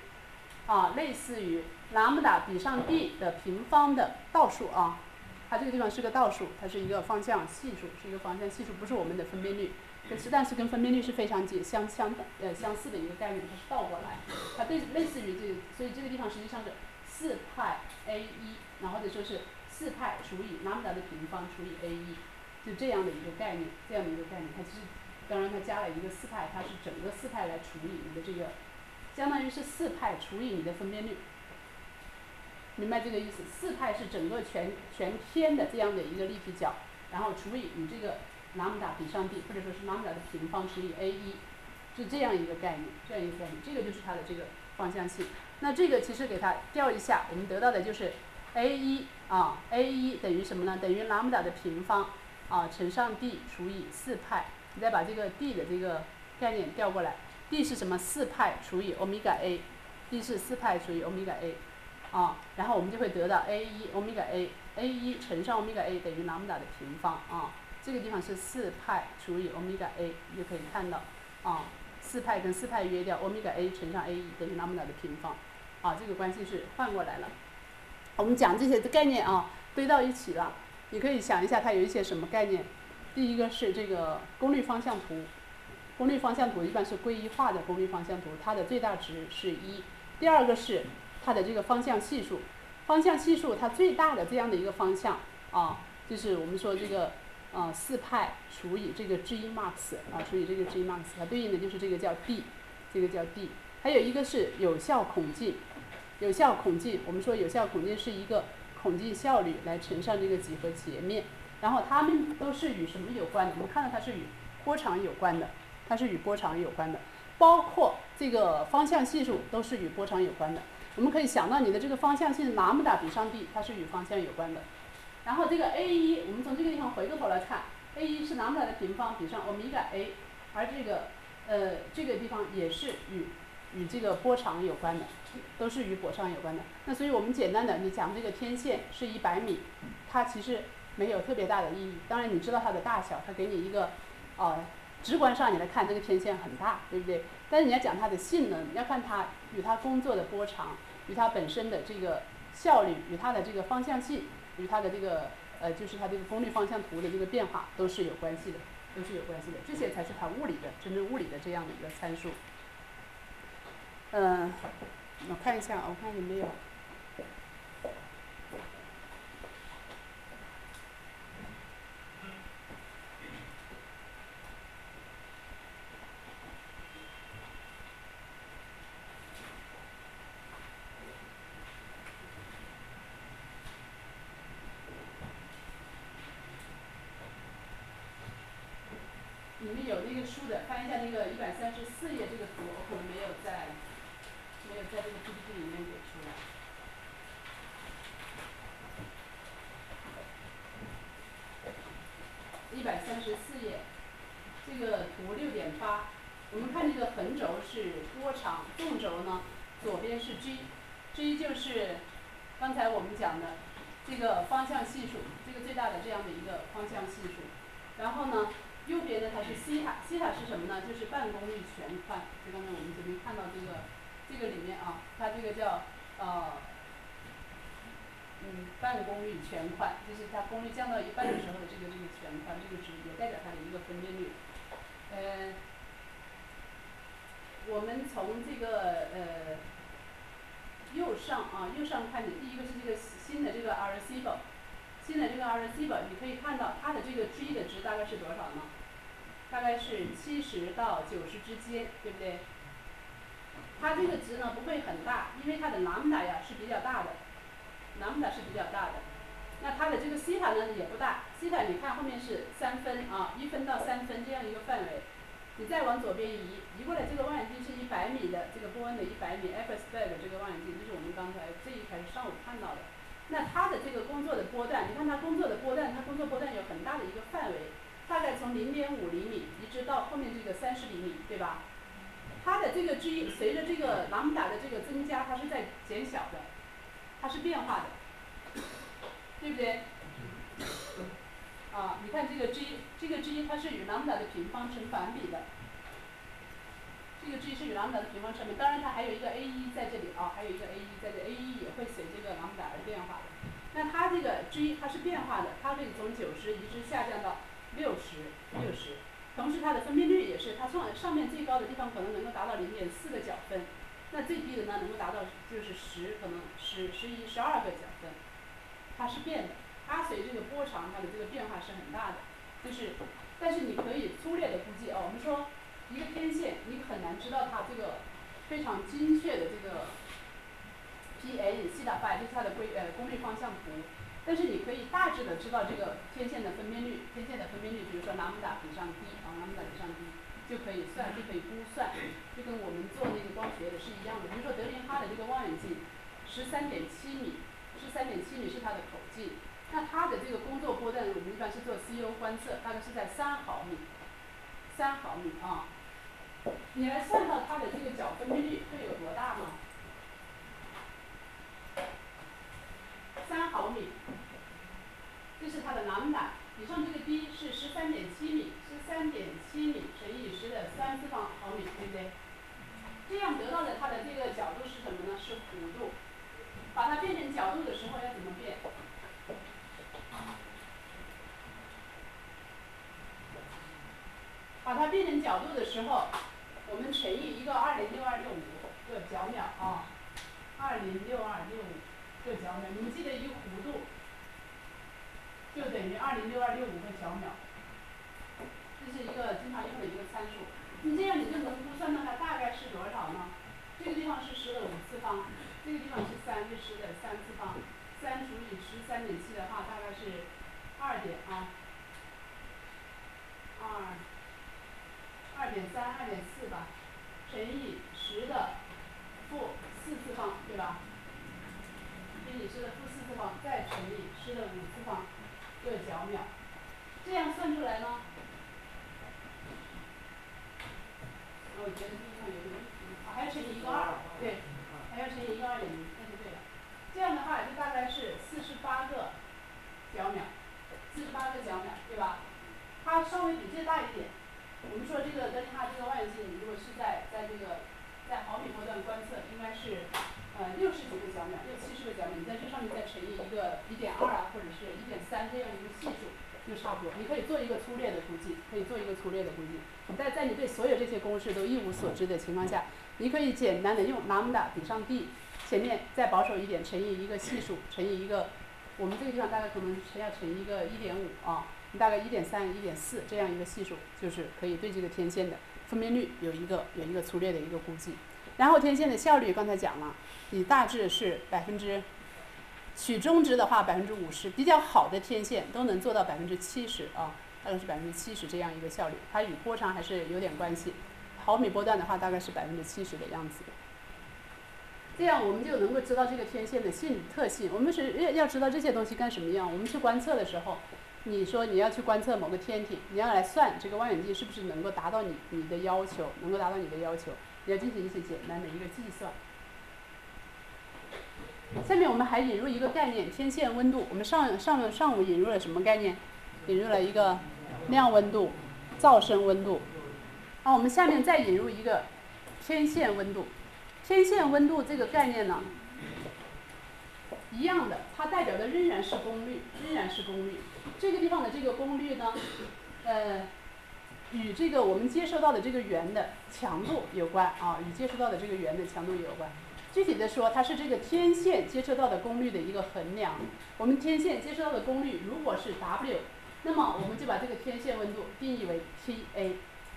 λ比上 d 的平方的倒数它这个地方是个倒数，它是一个方向系数，不是我们的分辨率，但是跟分辨率是非常相似的一个概念，它是倒过来，它类似于这个，所以这个地方实际上是4πA1，然后或者说是4π除以λ的平方除以 A1， 就这样的一个概念，它其实当然它加了一个4π，它是整个4π来除以你的这个，相当于是4π除以你的分辨率。明白这个意思？4π是整个全天的这样的一个立体角，然后除以你这个λ比上 d， 或者说是λ的平方除以 A1， 是这样一个概念，这个就是它的这个方向性。那这个其实给它调一下，我们得到的就是 A1 等于什么呢？等于λ的平方乘上 d 除以4π，你再把这个 d 的这个概念调过来 ，d 是什么？4π除以欧米伽 a，d 是4π除以欧米伽 a。然后我们就会得到 A1 欧米伽 A，A1 乘上欧米伽 A 等于λ的平方这个地方是4π除以欧米伽 A， 你就可以看到4π跟4π约掉，欧米伽 A 乘上 A1 等于λ的平方这个关系是换过来了。我们讲这些的概念堆到一起了，你可以想一下它有一些什么概念。第一个是这个功率方向图，一般是归一化的功率方向图，它的最大值是1。第二个是它的这个方向系数，它最大的这样的一个方向就是我们说这个4π除以这个 G max 它对应的就是这个叫 D， 还有一个是有效孔径，我们说有效孔径是一个孔径效率来乘上这个几何截面， 然后它们都是与什么有关的？我们看到它是与波长有关的，它是与波长有关的，包括这个方向系数都是与波长有关的。我们可以想到你的这个方向系拉姆达比上 d， 它是与方向有关的。然后这个 a1， 我们从这个地方回过头来看 ，a1 是拉姆达的平方比上欧米伽 a， 而这个地方也是与这个波长有关的，都是与波长有关的。那所以我们简单的，你讲这个天线是100米，它其实没有特别大的意义。当然你知道它的大小，它给你一个直观上你来看这个天线很大，对不对？但是你要讲它的性能，要看它与它工作的波长，与它本身的这个效率，与它的这个方向系，与它的这个就是它这个功率方向图的这个变化都是有关系的，都是有关系的。这些才是它物理的真正物理的这样的一个参数。我看一下，我看有没有。你们有那个书的，翻一下那个134页这个图，我可能没有在这个 PPT 里面给出来。134页，这个图6.8，我们看这个横轴是波长，纵轴呢左边是 G 就是刚才我们讲的这个方向系数，这个最大的这样的一个方向系数。然后呢，右边呢它是西塔，西塔是什么呢？就是半功率全宽。就刚才我们这边看到这个里面啊，它这个叫半功率全宽，就是它功率降到一半的时候的这个全宽，这个值也代表它的一个分辨率。我们从这个右上看的第一个是这个新的这个 receiver， 新的这个 receiver， 你可以看到它的这个 G 的值大概是多少呢？大概是70到90之间，对不对？它这个值呢不会很大，因为它的兰姆达呀是比较大的，兰姆达是比较大的。那它的这个西塔呢也不大，西塔你看后面是3分啊，1分到3分这样一个范围。你再往左边移过来，这个望远镜是100米的，这个波恩的100米 FSBAG 这个望远镜，这是我们刚才这一开始上午看到的。那它的这个工作的波段，你看它工作波段有很大的一个范围，大概从0.5厘米一直到后面这个30厘米，对吧？它的这个 G 随着这个兰姆达的这个增加，它是在减小的，它是变化的，对不对？你看这个 G 它是与兰姆达的平方成反比的，这个 G 是与兰姆达的平方成反比，当然它还有一个 A1 在这里啊，还有一个 A1 在这 ，A1 也会随这个兰姆达而变化的。那它这个 G 它是变化的，它可以从90一直下降到60，同时它的分辨率也是，它上面最高的地方可能能够达到0.4个角分，那最低的呢能够达到就是可能11、12个角分，它是变的。它随这个波长，它的这个变化是很大的，但是你可以粗略的估计我们说一个天线，你很难知道它这个非常精确的这个 PN 西塔 phi 就是它的功率方向图，但是你可以大致的知道这个天线的分辨率，比如说兰姆达比上 d 兰姆达比上 d 就可以估算，就跟我们做那个光学的是一样的。比如说德林哈的这个望远镜13.7米是它的口径。那它的这个工作波段，我们一般是做 CO 观测，大概是在3毫米啊。你来算到它的这个角分辨率会有多大吗？3毫米，这是它的兰姆达，比上这个 d 是13.7米乘以10的3次方毫米，对不对？这样得到的它的这个角度是什么呢？是弧度。把它变成角度的时候要怎么变？把它变成角度的时候，我们乘以一个206.265个角秒啊，206.265个角秒。你们记得一个弧度就等于206.265个角秒，这是一个经常用的一个参数。你这样你就能估算到它大概是多少呢？这个地方是10的5次方，这个地方是3，是10的3次方，3除以13.7的话，大概是2点乘以10的负4次方，对吧？乘以10的负4次方，再乘以10的5次方个角秒。这样算出来呢？我觉得这地方有点还要乘以1个2，对，还要乘以1个2.0，那就对了。这样的话就大概是48个角秒，48个角秒，对吧？它稍微比这大一点。我们说这个跟它这个望远镜，如果是在毫米波段观测，应该是60几个角秒，60、70个角秒，你在这上面再乘以一个1.2啊，或者是1.3这样一个系数，就差不多。你可以做一个粗略的估计，在你对所有这些公式都一无所知的情况下，你可以简单的用 lambda 抵上 d， 前面再保守一点，乘以一个系数，乘以一个，我们这个地方大概可能要乘一个1.5啊。大概1.3、1.4这样一个系数，就是可以对这个天线的分辨率有一个粗略的一个估计。然后天线的效率刚才讲了，你大致是取中值的话50%，比较好的天线都能做到70%啊，大概是70%这样一个效率。它与波长还是有点关系，毫米波段的话大概是70%的样子。这样我们就能够知道这个天线的特性。我们是要知道这些东西干什么用？我们去观测的时候。你说你要去观测某个天体，你要来算这个望远镜是不是能够达到你的要求，你要进行一些简单的一个计算。下面我们还引入一个概念，天线温度。我们上午引入了什么概念？引入了一个量温度、噪声温度。我们下面再引入一个天线温度。天线温度这个概念呢，一样的，它代表的仍然是功率。这个地方的这个功率呢，与这个我们接收到的这个源的强度有关啊，具体的说，它是这个天线接收到的功率的一个衡量。我们天线接收到的功率如果是 W， 那么我们就把这个天线温度定义为 TA。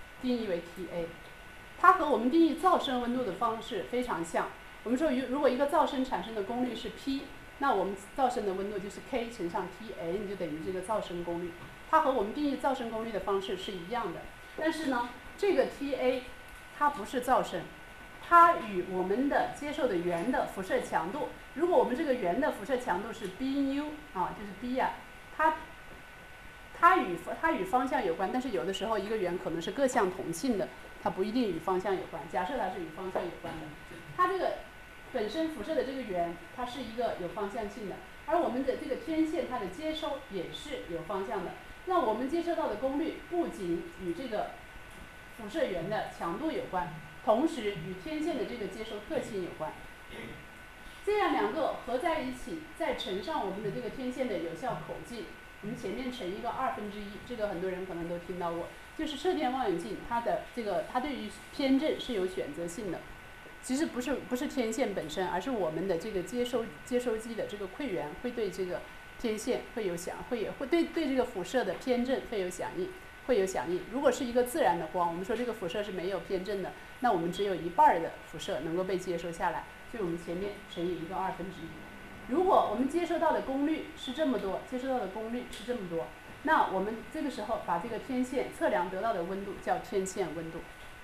它和我们定义噪声温度的方式非常像。我们说，如果一个噪声产生的功率是 P。那我们噪声的温度就是 K 乘上 Tn， 就等于这个噪声功率。它和我们定义噪声功率的方式是一样的。但是呢，这个 Ta 它不是噪声，它与我们的接受的源的辐射强度，如果我们这个源的辐射强度是 Bν 啊，就是 B 呀，它与方向有关，但是有的时候一个源可能是各项同性的，它不一定与方向有关。假设它是与方向有关的，它这个。本身辐射的这个源，它是一个有方向性的，而我们的这个天线，它的接收也是有方向的。那我们接收到的功率不仅与这个辐射源的强度有关，同时与天线的这个接收特性有关。这样两个合在一起，再乘上我们的这个天线的有效口径，我们前面乘一个1/2，这个很多人可能都听到过。就是射电望远镜，它对于偏振是有选择性的。其实不是天线本身，而是我们的这个接收机的这个馈源会对这个天线会对这个辐射的偏振会有响应。如果是一个自然的光，我们说这个辐射是没有偏振的，那我们只有1半的辐射能够被接收下来，所以我们前面乘以一个1/2。如果我们接收到的功率是这么多，那我们这个时候把这个天线测量得到的温度叫天线温度。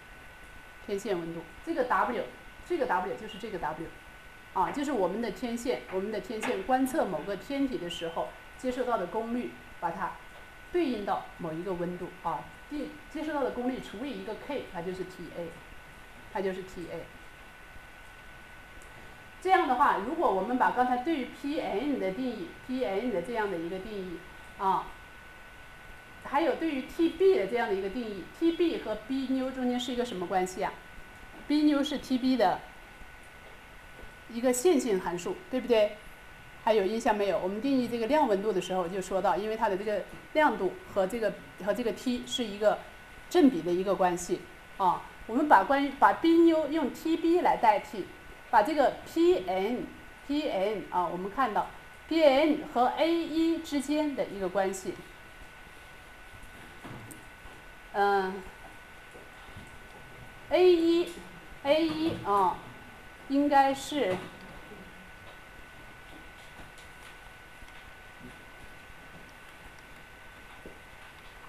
这个 W 就是这个 W， 就是我们的天线观测某个天体的时候接收到的功率，把它对应到某一个温度接收到的功率除以一个 K， 它就是 TA。这样的话，如果我们把刚才对于 Pn 的定义 ，Pn 的这样的一个定义还有对于 Tb 的这样的一个定义 ，Tb 和 Bν 中间是一个什么关系啊？Bν是 Tb 的一个线性函数，对不对？还有印象没有？我们定义这个量温度的时候就说到，因为它的这个亮度和这个 T 是一个正比的一个关系我们把Bν用 Tb 来代替，把这个 Pn 我们看到 Pn 和 A1 之间的一个关系。A1 应该是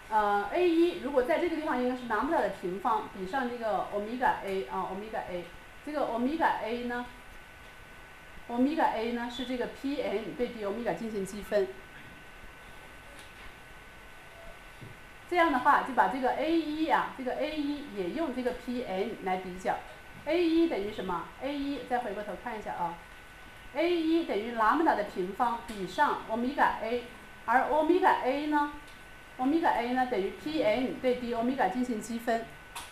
A1 如果在这个地方应该是兰姆达的平方比上这个欧米伽 A 啊，欧米伽 A， 这个欧米伽 A 呢，欧米伽 A 呢是这个 Pn 对 d 欧米伽进行积分。这样的话就把这个 A1 啊，这个 A1 也用这个 Pn 来比较。A1 等于什么 ？A1 再回过头看一下啊。A1 等于兰姆达的平方比上欧米伽 A， 而欧米伽 A 呢，欧米伽 A 呢等于 Pn 对 d 欧米伽进行积分。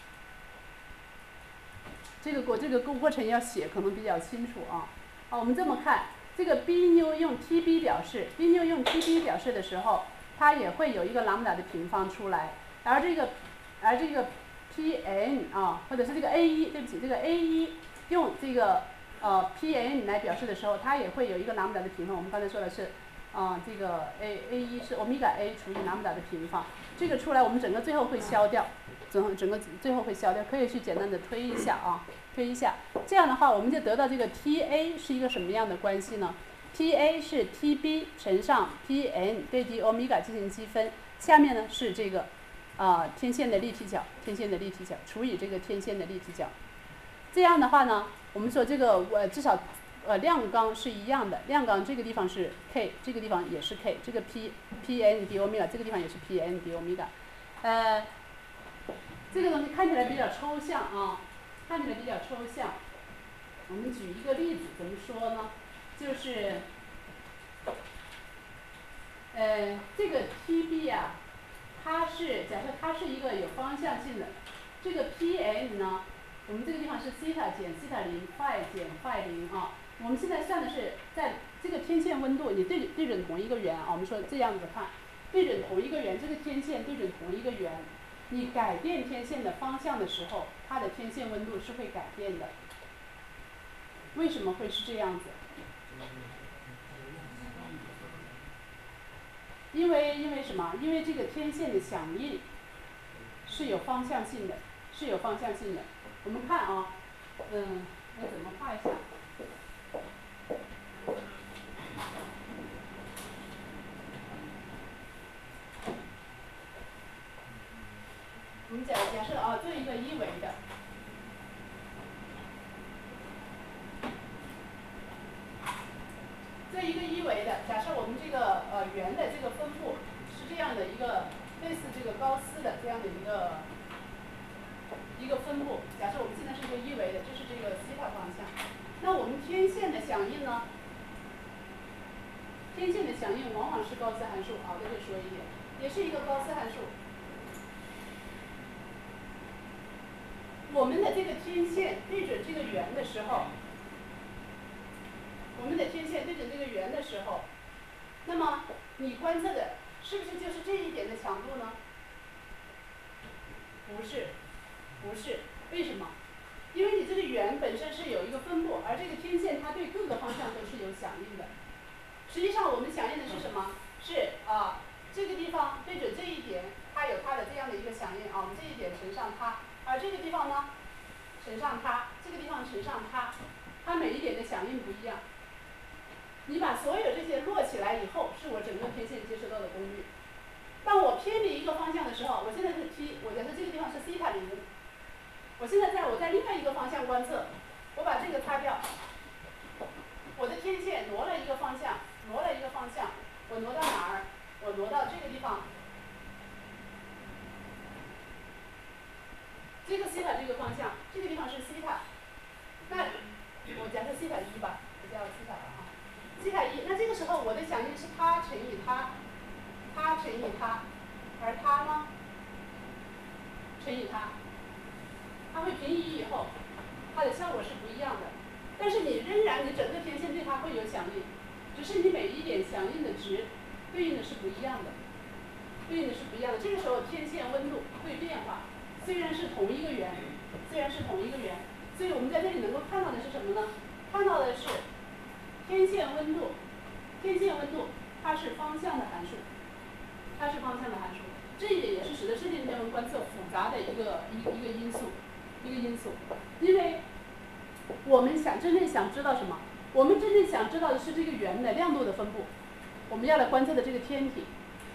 这个过程要写可能比较清楚啊。好，我们这么看，这个 B 妞用 TB 表示 ，B 妞用 TB 表示的时候，它也会有一个兰姆达的平方出来，而这个 Pn 啊，或者是这个 A1， 对不起，这个 A1 用这个Pn 来表示的时候，它也会有一个兰姆达的平方。我们刚才说的是，这个 A1 是欧米伽 A 除以兰姆达的平方，这个出来我们整个最后会消掉，整个最后会消掉，可以去简单的推一下啊，推一下。这样的话，我们就得到这个 Ta 是一个什么样的关系呢？Ta 是 Tb 乘上 Pn 对 d 欧米伽进行积分，下面呢是这个天线的立体角，天线的立体角除以这个天线的立体角。这样的话呢，我们说这个至少量纲是一样的，量纲这个地方是 k， 这个地方也是 k， 这个 Pn d 欧米伽这个地方也是 Pn d 欧米伽。这个东西看起来比较抽象啊，看起来比较抽象。我们举一个例子，怎么说呢？就是这个 Tb 啊，它是假设它是一个有方向性的，这个 Pn 呢，我们这个地方是西塔减西塔0 phi 减 phi 0啊。我们现在算的是在这个天线温度，你对准同一个圆啊，我们说这样子看，对准同一个圆，这个天线对准同一个圆，你改变天线的方向的时候，它的天线温度是会改变的。为什么会是这样子？因为什么？因为这个天线的响应是有方向性的，是有方向性的。我们看啊，我怎么画一下？我们假设啊，做一个一维的。做一个一维的，假设我们这个圆的这个分布是这样的一个类似这个高斯的这样的一个分布。假设我们现在是一个一维的，这是这个西塔方向。那我们天线的响应呢？天线的响应往往是高斯函数，在这说一点，也是一个高斯函数。我们的这个天线对准这个圆的时候，我们的天线对准这个圆的时候，那么你观测的是不是就是这一点的强度呢？不是，不是，为什么？因为你这个圆本身是有一个分布，而这个天线它对各个方向都是有响应的。实际上我们响应的是什么？是这个地方对准这一点，它有它的这样的一个响应我们这一点乘上它，而这个地方呢，乘上它，这个地方乘上它，它每一点的响应不一样。你把所有这些摞起来以后，是我整个天线接收到的功率。当我偏离一个方向的时候，我现在是 T， 我假设这个地方是西塔0，我现在我在另外一个方向观测，我把这个擦掉，我的天线挪了一个方向，挪了一个方向，我挪到哪儿？我挪到这个地方，这个西塔这个方向，这个地方是西塔，那我假设西塔1吧，不叫西塔了啊。西塔1，那这个时候我的响应是它乘以它，它乘以它，而它呢乘以它，它会平移以后，它的效果是不一样的。但是你仍然你整个天线对它会有响应，只是你每一点响应的值对应的是不一样的，对应的是不一样的。这个时候天线温度会变化，虽然是同一个圆，虽然是同一个圆，所以我们在这里能够看到的是什么呢？看到的是天线温度，天线温度它是方向的函数，它是方向的函数。这一点也是使得射电天文观测复杂的一个因素，因为我们真正想知道什么？我们真正想知道的是这个圆的亮度的分布，我们要来观测的这个天体。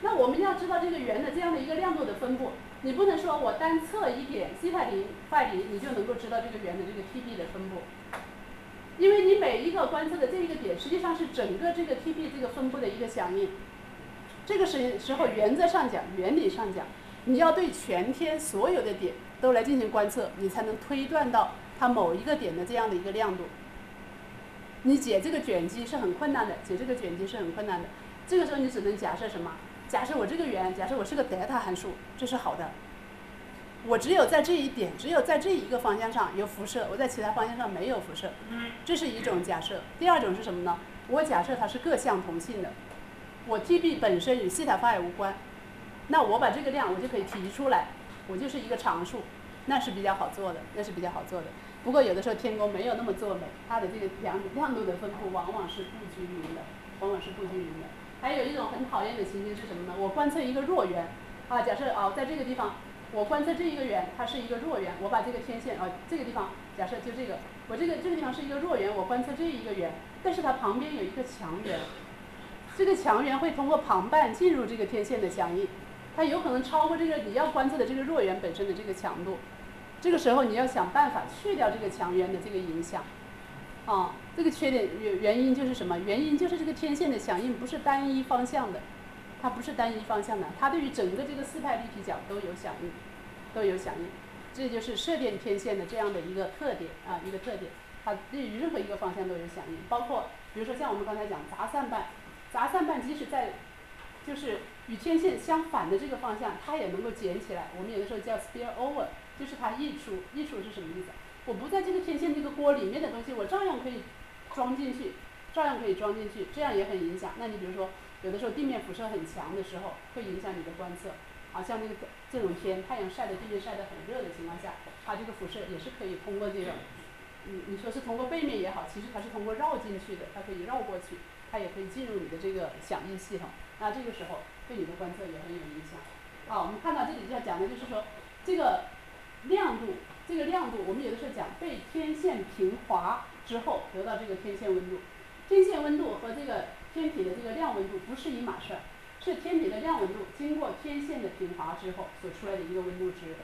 那我们要知道这个圆的这样的一个亮度的分布，你不能说我单测一点西派0、phi 0，你就能够知道这个圆的这个 TB 的分布，因为你每一个观测的这一个点，实际上是整个这个 TB 这个分布的一个响应。这个时候原则上讲，原理上讲，你要对全天所有的点都来进行观测，你才能推断到它某一个点的这样的一个亮度。你解这个卷积是很困难的，解这个卷积是很困难的。这个时候你只能假设什么？假设我这个圆，假设我是个德尔塔函数，这是好的。我只有在这一点，只有在这一个方向上有辐射，我在其他方向上没有辐射，这是一种假设。第二种是什么呢？我假设它是各项同性的，我 TB 本身与西塔 phi 无关，那我把这个量我就可以提出来，我就是一个常数，那是比较好做的，那是比较好做的。不过有的时候天宫没有那么做美，它的这个亮度的分布往往是不均匀的，往往是不均匀的。还有一种很讨厌的情形是什么呢？我观测一个弱圆，假设在这个地方，我观测这一个圆，它是一个弱圆，我把这个天线这个地方假设就这个，我这个地方是一个弱圆，我观测这一个圆，但是它旁边有一个强圆，这个强圆会通过旁瓣进入这个天线的响应，它有可能超过这个你要观测的这个弱圆本身的这个强度。这个时候你要想办法去掉这个强圆的这个影响，这个缺点原因就是什么？原因就是这个天线的响应不是单一方向的，它不是单一方向的，它对于整个这个4派立体角都有响应，都有响应。这就是射电天线的这样的一个特点一个特点，它对于任何一个方向都有响应，包括比如说像我们刚才讲杂散瓣，杂散瓣即使在就是与天线相反的这个方向，它也能够捡起来。我们有的时候叫 spill over， 就是它溢出。溢出是什么意思？我不在这个天线这个锅里面的东西，我照样可以装进去，照样可以装进去，这样也很影响。那你比如说，有的时候地面辐射很强的时候，会影响你的观测。像那个这种天，太阳晒的地面晒得很热的情况下，它这个辐射也是可以通过这个，你说是通过背面也好，其实它是通过绕进去的，它可以绕过去，它也可以进入你的这个响应系统。那这个时候对你的观测也很有影响。我们看到这里要讲的就是说，这个亮度，我们有的时候讲被天线平滑之后得到这个天线温度。天线温度和这个天体的这个亮温度不是一码事儿，是天体的亮温度经过天线的平滑之后所出来的一个温度值，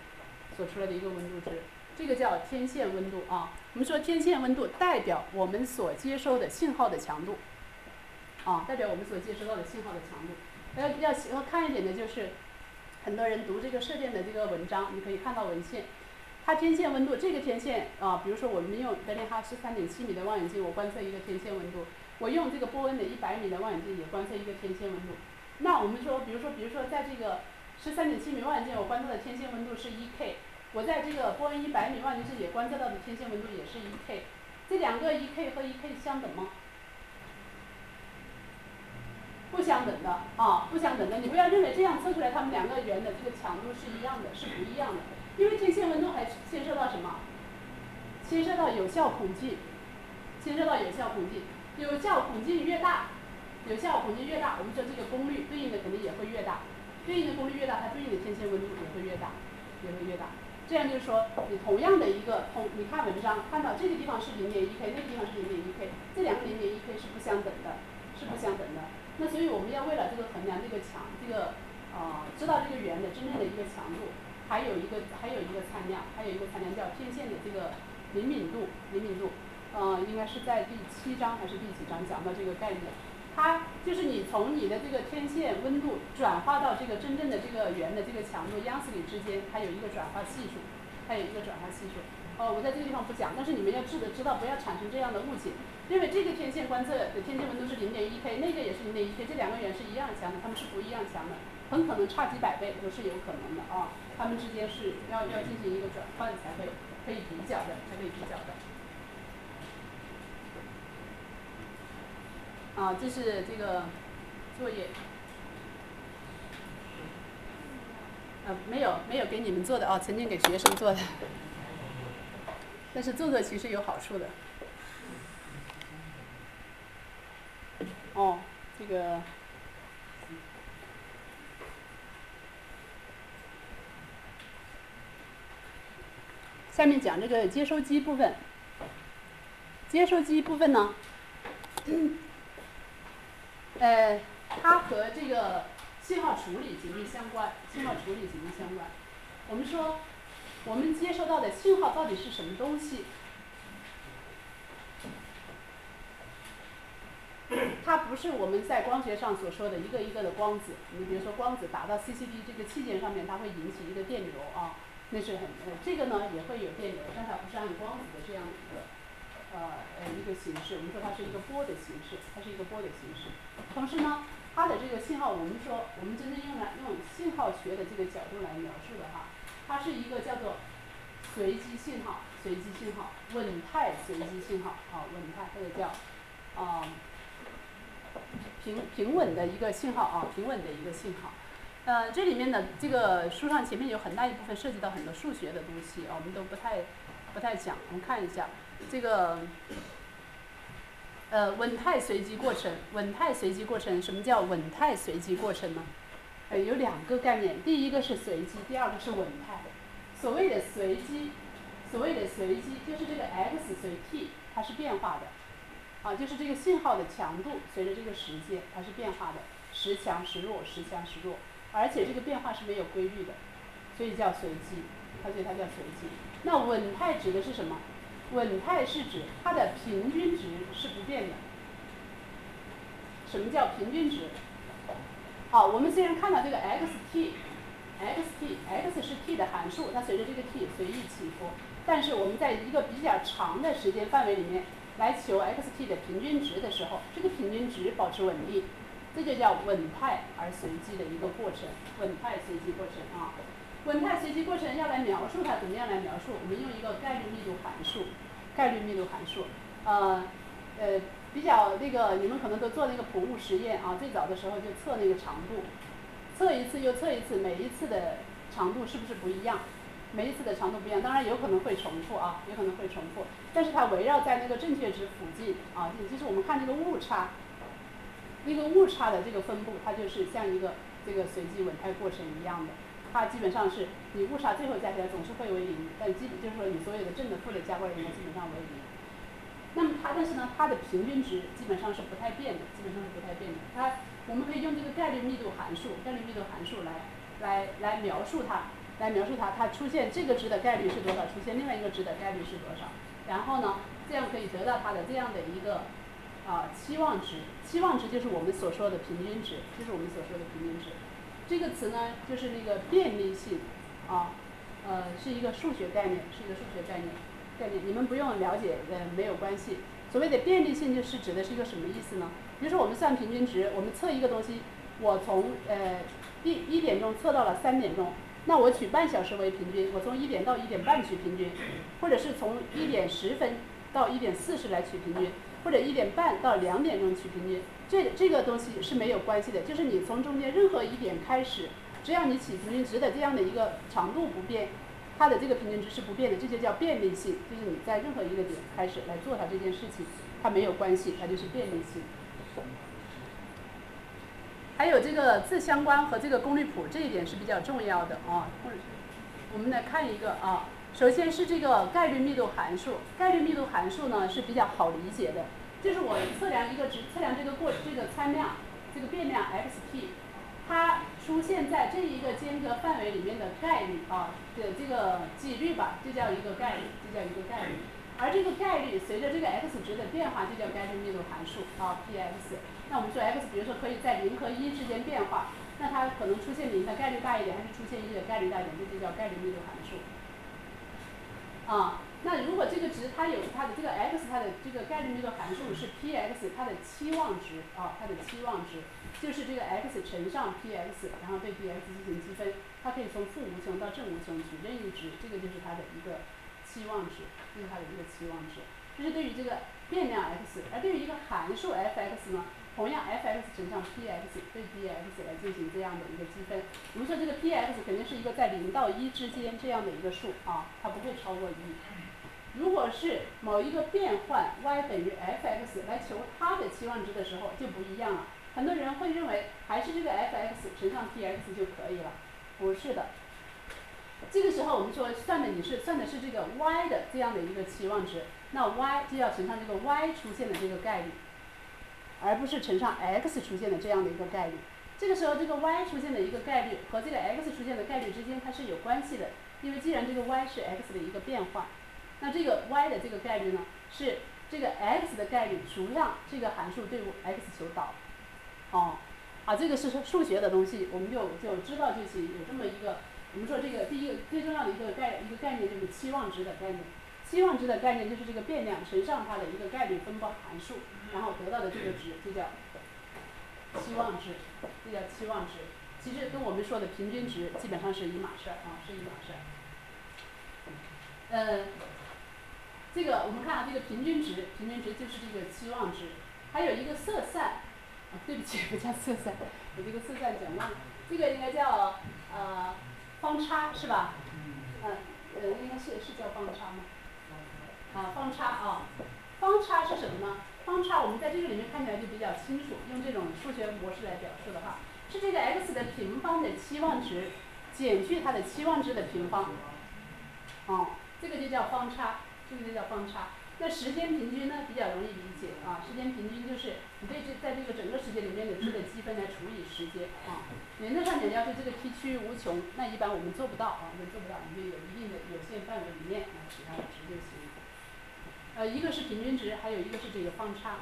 这个叫天线温度啊。我们说天线温度代表我们所接收的信号的强度，代表我们所接收到的信号的强度。要看一点的就是，很多人读这个射电的这个文章，你可以看到文献，它天线温度这个天线比如说我们用德林哈斯3.7米的望远镜，我观测一个天线温度，我用这个波恩的100米的望远镜也观测一个天线温度。那我们说，比如说在这个13.7米望远镜我观测的天线温度是1K， 我在这个波恩100米望远镜也观测到的天线温度也是1K， 这两个1K 和1K 相等吗？不相等的不相等的，你不要认为这样测出来它们两个圆的这个强度是一样的，是不一样的。因为天线温度还牵涉到什么？牵涉到有效孔径，有效孔径越大，我们说这个功率对应的肯定也会越大，对应的功率越大，它对应的天线温度也会越大。这样就是说，你同样的一个你看文章看到这个地方是0.1K， 那个地方是0.1K， 这两个0.1K 是不相等的，那所以我们要为了这个衡量知道这个圆的真正的一个强度，还有一个参量，叫天线的这个灵敏度，应该是在第7章还是第几章讲到这个概念。它就是你从你的这个天线温度转化到这个真正的这个圆的这个强度，央斯里之间它有一个转化系数，我在这个地方不讲，但是你们要知道不要产生这样的误解，因为这个天线观测的天线温度是0.1K， 那个也是0.1K， 这两个圆是一样强的，它们是不一样强的，很可能差几百倍都是有可能的它们之间是要进行一个转换才会可以比较的。这是这个作业。没有给你们做的曾经给学生做的，但是做其实有好处的。这个下面讲这个接收机部分。接收机部分呢，它和这个信号处理紧密相关，信号处理紧密相关。我们说，我们接收到的信号到底是什么东西？它不是我们在光学上所说的一个一个的光子。你比如说光子打到 CCD 这个器件上面，它会引起一个电流啊，那是这个呢也会有电流，但它不是按光子的这样的一个形式。我们说它是一个波的形式，它是一个波的形式。同时呢，它的这个信号，我们说我们真正用信号学的这个角度来描述的哈，它是一个叫做随机信号，随机信号，稳态随机信号啊，稳态或者叫平稳的一个信号啊，平稳的一个信号。这里面呢，这个书上前面有很大一部分涉及到很多数学的东西啊，我们都不太讲。我们看一下这个稳态随机过程。稳态随机过程，什么叫稳态随机过程呢？有两个概念，第一个是随机，第二个是稳态。所谓的随机就是这个 x 随 t 它是变化的。就是这个信号的强度随着这个时间它是变化的，时强时弱，时强时弱，而且这个变化是没有规律的，所以叫随机，所以它叫随机。那稳态指的是什么？稳态是指它的平均值是不变的。什么叫平均值？我们虽然看到这个 x是 t 的函数，它随着这个 t 随意起伏，但是我们在一个比较长的时间范围里面来求 xt 的平均值的时候，这个平均值保持稳定，这就叫稳态而随机的一个过程。稳态随机过程啊，稳态随机过程要来描述它，怎么样来描述？我们用一个概率密度函数，比较那个你们可能都做那个普物实验啊，最早的时候就测那个长度，测一次又测一次，每一次的长度是不是不一样？每一次的长度不一样，当然有可能会重复啊，有可能会重复，但是它围绕在那个正确值附近啊，就是我们看那个误差，的这个分布，它就是像一个这个随机稳态过程一样的，它基本上是你误差最后加起来总是会为零，但基本就是说你所有的正的负的加过来以后基本上为零。那么但是呢，它的平均值基本上是不太变的，我们可以用这个概率密度函数来描述它。它出现这个值的概率是多少，出现另外一个值的概率是多少，然后呢，这样可以得到它的这样的一个期望值。期望值就是我们所说的平均值，这个词呢，就是那个便利性是一个数学概念，你们不用了解，没有关系。所谓的便利性就是指的是一个什么意思呢？比如说我们算平均值，我们测一个东西，我从1点钟测到了3点钟。那我取半小时为平均，我从1点到1点半取平均，或者是从1点10分到1点40来取平均，或者1点半到2点钟取平均，这个东西是没有关系的，就是你从中间任何一点开始，只要你起平均值的这样的一个长度不变，它的这个平均值是不变的，这就叫便利性，就是你在任何一个点开始来做它这件事情，它没有关系，它就是便利性。还有这个自相关和这个功率谱，这一点是比较重要的啊。我们来看一个啊，首先是这个概率密度函数。概率密度函数呢是比较好理解的，就是我测量一个值，测量这个参量，这个变量 xt， 它出现在这一个间隔范围里面的概率的这个几率吧，就叫一个概率。而这个概率随着这个 x 值的变化，就叫概率密度函数px。那我们说 x， 比如说可以在0和1之间变化，那它可能出现0的概率大一点，还是出现1的概率大一点，这就叫概率密度函数。那如果这个值它有它的这个 x， 它的这个概率密度函数是 px， 它的期望值就是这个 x 乘上 px， 然后对 px 进行积分，它可以从负无穷到正无穷取任意值，这个就是它的一个期望值，这是对于这个变量 x， 而对于一个函数 f(x) 呢，同样 f(x) 乘上 px 对 dx 来进行这样的一个积分。我们说这个 px 肯定是一个在0到1之间这样的一个数它不会超过1。如果是某一个变换 y 等于 f(x) 来求它的期望值的时候就不一样了。很多人会认为还是这个 f(x) 乘上 px 就可以了，不是的。这个时候我们说算的是这个 y 的这样的一个期望值，那 y 就要乘上这个 y 出现的这个概率，而不是乘上 x 出现的这样的一个概率。 这个时候这个 y 出现的一个概率和这个 x 出现的概率之间它是有关系的，因为既然这个 y 是 x 的一个变化，那这个 y 的这个概率呢是这个 x 的概率除上这个函数对 x 求导。这个是数学的东西，我们就知道就行。有这么一个，我们说这个第一个最重要的一个概念就是期望值的概念。期望值的概念就是这个变量乘上它的一个概率分布函数，然后得到的这个值就叫期望值，这叫期望值。其实跟我们说的平均值基本上是一码事儿是一码事儿。这个我们看这个平均值就是这个期望值，还有一个色散。对不起，不叫色散，我这个色散讲忘了，这个应该叫方差是吧？应该是叫方差吗？方差方差是什么呢？方差我们在这个里面看起来就比较清楚，用这种数学模式来表述的话，是这个 x 的平方的期望值减去它的期望值的平方，这个就叫方差，那时间平均呢比较容易理解时间平均就是你对在这个整个时间里面的值的积分来除以时间原则上讲要对这个 t 趋于无穷，那一般我们做不到我们做不到，你就有一定的有限范围里面取它的值就行。一个是平均值，还有一个是这个方差。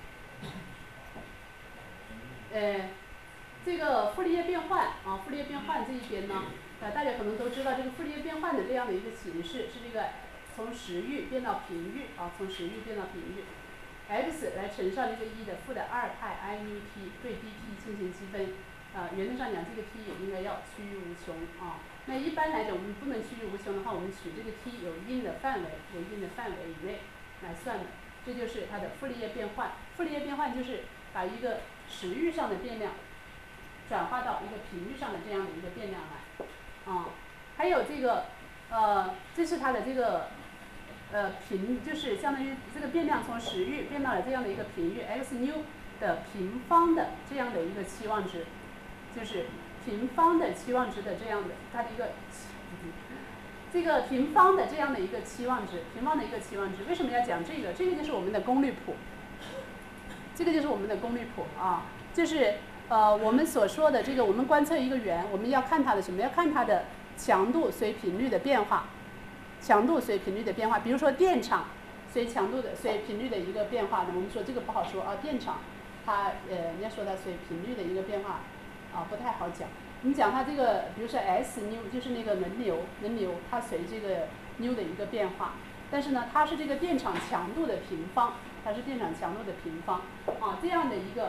这个傅里叶变换傅里叶变换这一边呢，大家可能都知道这个傅里叶变换的这样的一个形式是这个从时域变到频率从时域变到频率 ，x 来乘上这个1的负的2派 i nu t 对 dt 进行积分，原则上讲这个 t 也应该要趋于无穷那一般来讲我们不能趋于无穷的话，我们取这个 t 有一定的范围以内来算的，这就是它的傅里叶变换。傅里叶变换就是把一个时域上的变量转化到一个频率上的这样的一个变量来还有这个这是它的这个就是相当于这个变量从时域变到了这样的一个频率 x nu 的平方的这样的一个期望值，就是平方的期望值的这样的它的一个这个平方的这样的一个期望值，为什么要讲这个？这个就是我们的功率谱，就是我们所说的这个，我们观测一个圆，我们要看它的什么？要看它的强度随频率的变化，比如说电场随频率的一个变化呢，我们说这个不好说电场它人家说它随频率的一个变化不太好讲。你讲它这个，比如说 S nu 就是那个能流，它随这个 nu 的一个变化，但是呢，它是这个电场强度的平方，这样的一个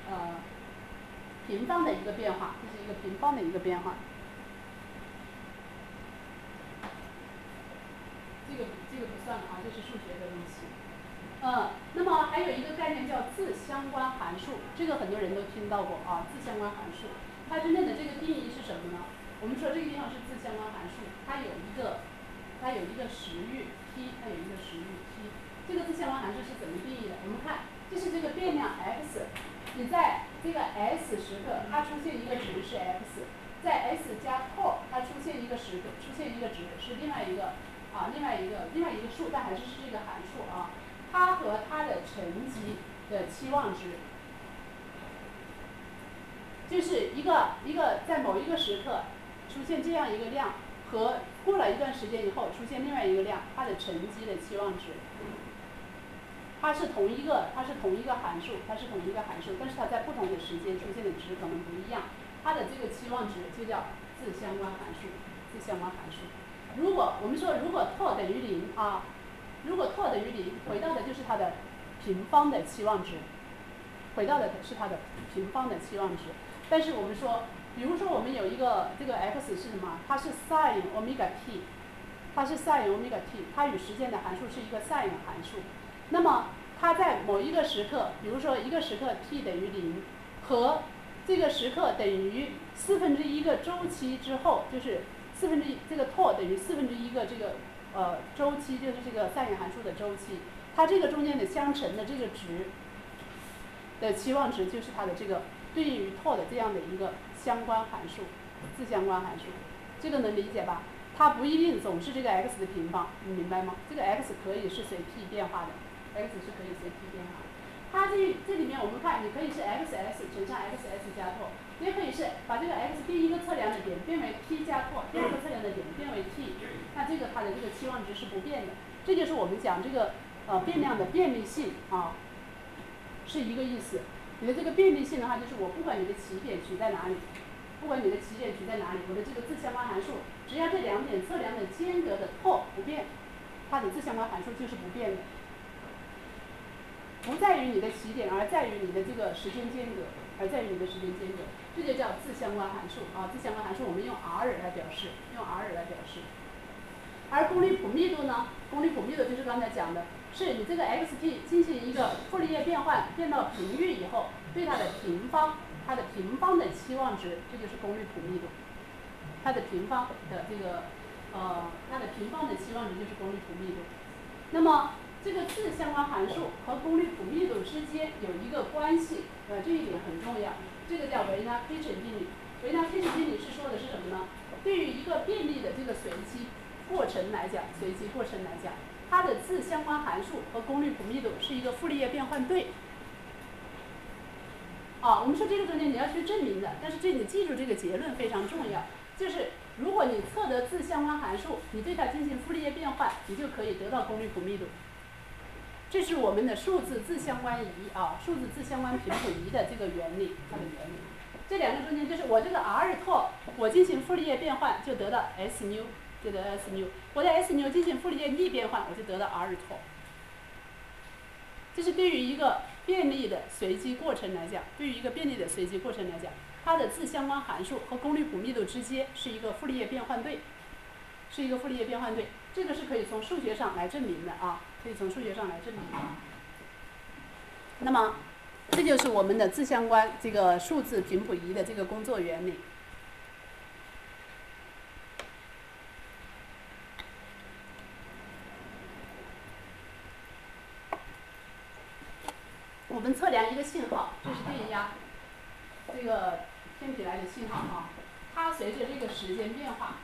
平方的一个变化，这是一个平方的一个变化。这个不算了这是数学的东西。那么还有一个概念叫自相关函数，这个很多人都听到过自相关函数。它真正的这个定义是什么呢？我们说这个地方是自相关函数，它有一个时域 t， 这个自相关函数是怎么定义的？我们看，这是这个变量 x， 你在这个 s 时刻它出现一个值是 x， 在 s 加 t 它出现一个值是另外一个数，但还是这个函数它和它的乘积的期望值。就是一个在某一个时刻出现这样一个量，和过了一段时间以后出现另外一个量，它的乘积的期望值，它是同一个函数，但是它在不同的时间出现的值可能不一样，它的这个期望值就叫自相关函数。如果我们说如果 t 等于0回到的就是它的平方的期望值，但是我们说，比如说我们有一个这个 x 是什么？它是 sin omega t， 它与时间的函数是一个 sin 函数。那么它在某一个时刻，比如说一个时刻 t 等于0，和这个时刻等于1/4个周期之后，就是这个 t 等于1/4个这个周期，就是这个 sin 函数的周期，它这个中间的相乘的这个值的期望值就是它的这个对应于 t 的这样的一个相关函数，自相关函数，这个能理解吧？它不一定总是这个 x 的平方，你明白吗？这个 x 可以是随 t 变化的， 它这里面我们看，你可以是 xs 乘上 xs 加拓，也可以是把这个 x 第一个测量的点变为 t 加拓，第二个测量的点变为 t， 那这个它的这个期望值是不变的。这就是我们讲这个变量的便利性啊，是一个意思。你的这个便利性的话，就是我不管你的起点取在哪里，不管你的起点取在哪里，我的这个自相关函数，只要这两点测量的间隔的拓不变，它的自相关函数就是不变的。不在于你的起点，而在于你的这个时间间隔，而在于你的时间间隔，这就叫自相关函数啊。自相关函数我们用 R 来表示，用 R 来表示。而功率谱密度呢？功率谱密度就是刚才讲的，是你这个 xt 进行一个傅里叶变换，变到频域以后，对它的平方，它的平方的期望值，这就是功率谱密度。它的平方的这个它的平方的期望值就是功率谱密度。那么这个自相关函数和功率谱密度之间有一个关系，这一点很重要。这个叫维纳菲彻定理。维纳菲彻定理是说的是什么呢？对于一个便利的这个随机过程来讲，它的自相关函数和功率谱密度是一个傅里叶变换对。我们说这个中间你要去证明的，但是你记住这个结论非常重要，就是如果你测得自相关函数，你对它进行傅里叶变换，你就可以得到功率谱密度。这是我们的数字自相关仪数字自相关频谱仪的这个原理，它的原理。这两个中间就是我这个 R 拓，我进行傅里叶变换就得到 S 纽，就得到 S 纽。我在 S 纽进行傅里叶逆变换，我就得到 R 拓。这是对于一个便利的随机过程来讲，它的自相关函数和功率谱密度之间是一个傅里叶变换对，这个是可以从数学上来证明的那么，这就是我们的自相关这个数字频谱仪的这个工作原理。我们测量一个信号，这是电压，这个天体来的信号它随着这个时间变化，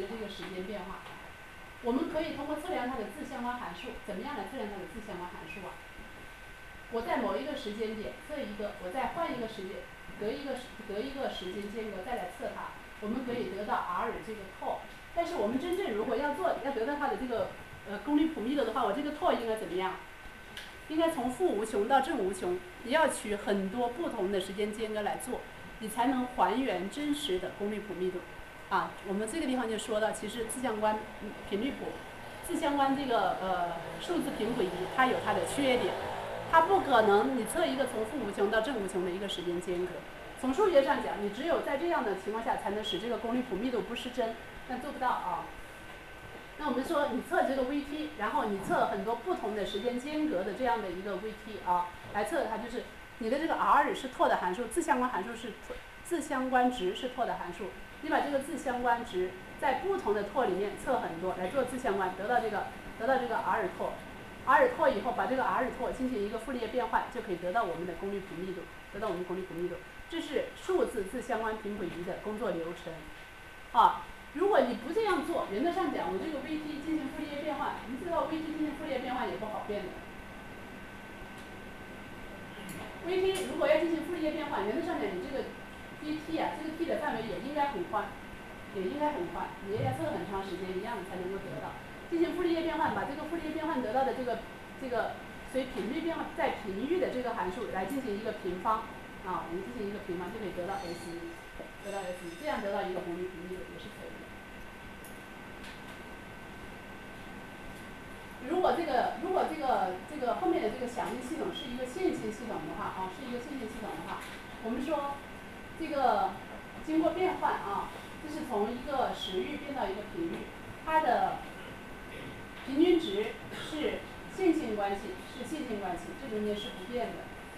我们可以通过测量它的自相关函数，怎么样来测量它的自相关函数啊？我在某一个时间点测一个，我再换一个时间，隔一个时间间隔再来测它，我们可以得到 R 这个拓。但是我们真正如果要得到它的这个功率谱密度的话，我这个拓应该怎么样？应该从负无穷到正无穷，你要取很多不同的时间间隔来做，你才能还原真实的功率谱密度。我们这个地方就说到，其实自相关频率谱、自相关这个数字频谱仪，它有它的缺点，它不可能你测一个从负无穷到正无穷的一个时间间隔。从数学上讲，你只有在这样的情况下才能使这个功率谱密度不失真，但做不到那我们说你测这个 VT， 然后你测很多不同的时间间隔的这样的一个 VT 来测它，就是你的这个 R 是拓的函数，自相关值是拓的函数，你把这个自相关值在不同的拓里面测很多来做自相关，得到这个 R 拓以后，把这个 R 拓进行一个傅里叶变换，就可以得到我们的功率谱密度，这是数字自相关频谱仪的工作流程如果你不这样做，原则上讲，我这个 VT 进行傅里叶变换，你知道 VT 进行傅里叶变换也不好变的。VT 如果要进行傅里叶变换，原则上讲，你这个 dt 这个 t 的范围也应该很宽，你也要测很长时间一样才能够得到。进行傅里叶变换，把这个傅里叶变换得到的这个随频率变化在频域的这个函数来进行一个平方我们进行一个平方就可以得到 S， 这样得到一个功率谱密度也是可以的。如果这个后面的这个响应系统是一个线性系统的话我们说这个经过变换这是从一个时域变到一个频域，它的平均值是线性关系，这中间是不变的。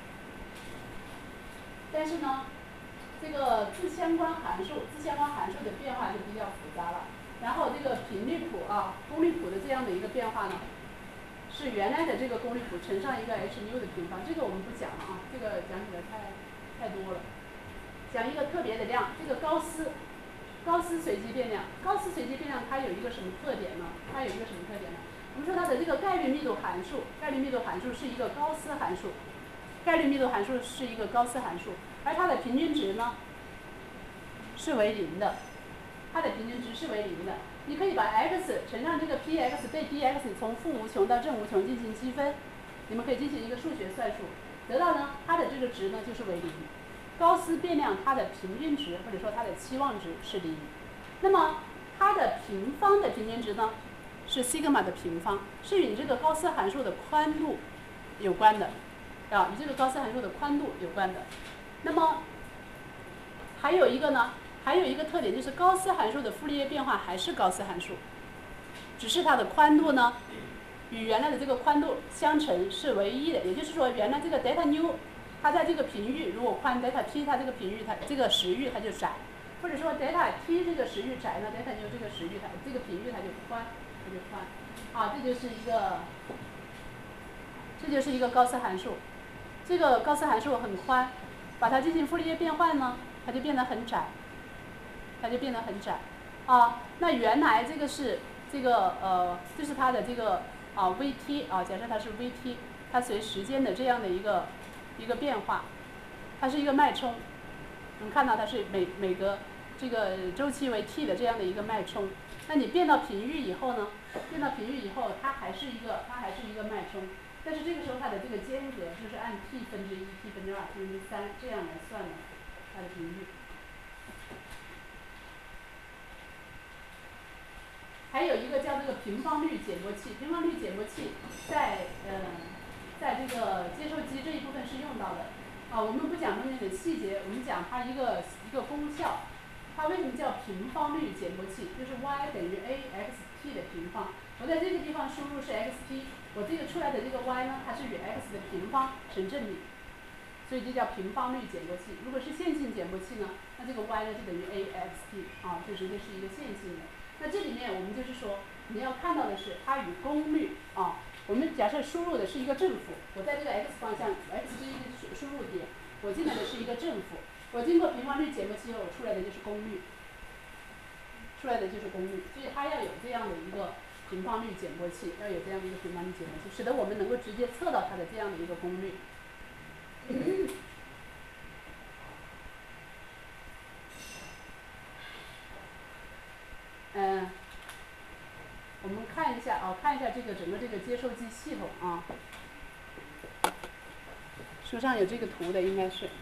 但是呢，这个自相关函数的变化就比较复杂了。然后这个频率谱功率谱的这样的一个变化呢，是原来的这个功率谱乘上一个 h 纽的平方，这个我们不讲了这个讲起来太多了。讲一个特别的量，这个高斯随机变量，它有一个什么特点呢？我们说它的这个概率密度函数是一个高斯函数。 概率密度函数是一个高斯函数，而它的平均值呢是为0的，它的平均值是为0的。你可以把 x 乘上这个 px 被 dx 从负无穷到正无穷进行积分，你们可以进行一个数学算术，得到呢它的这个值呢就是为0。高斯变量它的平均值或者说它的期望值是0，那么它的平方的平均值呢是西格玛的平方，是与你这个高斯函数的宽度有关的，与这个高斯函数的宽度有关的。那么还有一个呢，还有一个特点就是高斯函数的傅里叶变化还是高斯函数，只是它的宽度呢与原来的这个宽度相乘是为1的，也就是说原来这个 delta nu 它在这个频率如果宽 delta t 它这个频率它这个时域它就窄，或者说 delta t 这个时域窄呢 delta nu 这个时域它这个频率它就宽，这就是一个高斯函数。这个高斯函数很宽，把它进行傅里叶变换呢，它就变得很窄，那原来这个是这个这是它的这个vt 假设它是 vt， 它随时间的这样的一个变化，它是一个脉冲，我们看到它是每个这个周期为 t 的这样的一个脉冲。那你变到频率以后呢？它还是一个脉冲，但是这个时候它的这个间隔就是按 t 分之1、t 分之2、t 分之3这样来算的它的频率。还有一个叫这个平方率解波器，平方率解波器在这个接受机这一部分是用到的。我们不讲中间的细节，我们讲它一个功效。它为什么叫平方率解波器？就是 y 等于 axt 的平方。我在这个地方输入是 xt， 我这个出来的这个 y 呢，它是与 x 的平方成正比，所以这叫平方率解波器。如果是线性解波器呢，那这个 y 呢就等于 axt， 就直接是一个线性的。那这里面我们就是说，你要看到的是它与功率我们假设输入的是一个正负，我在这个 x 方向 x 是一个输入点，我进来的是一个正负，我经过平方率解波器后，我出来的就是功率，所以它要有这样的一个平方率解波器，使得我们能够直接测到它的这样的一个功率。我们看一下这个整个这个接收机系统书上有这个图的应该是。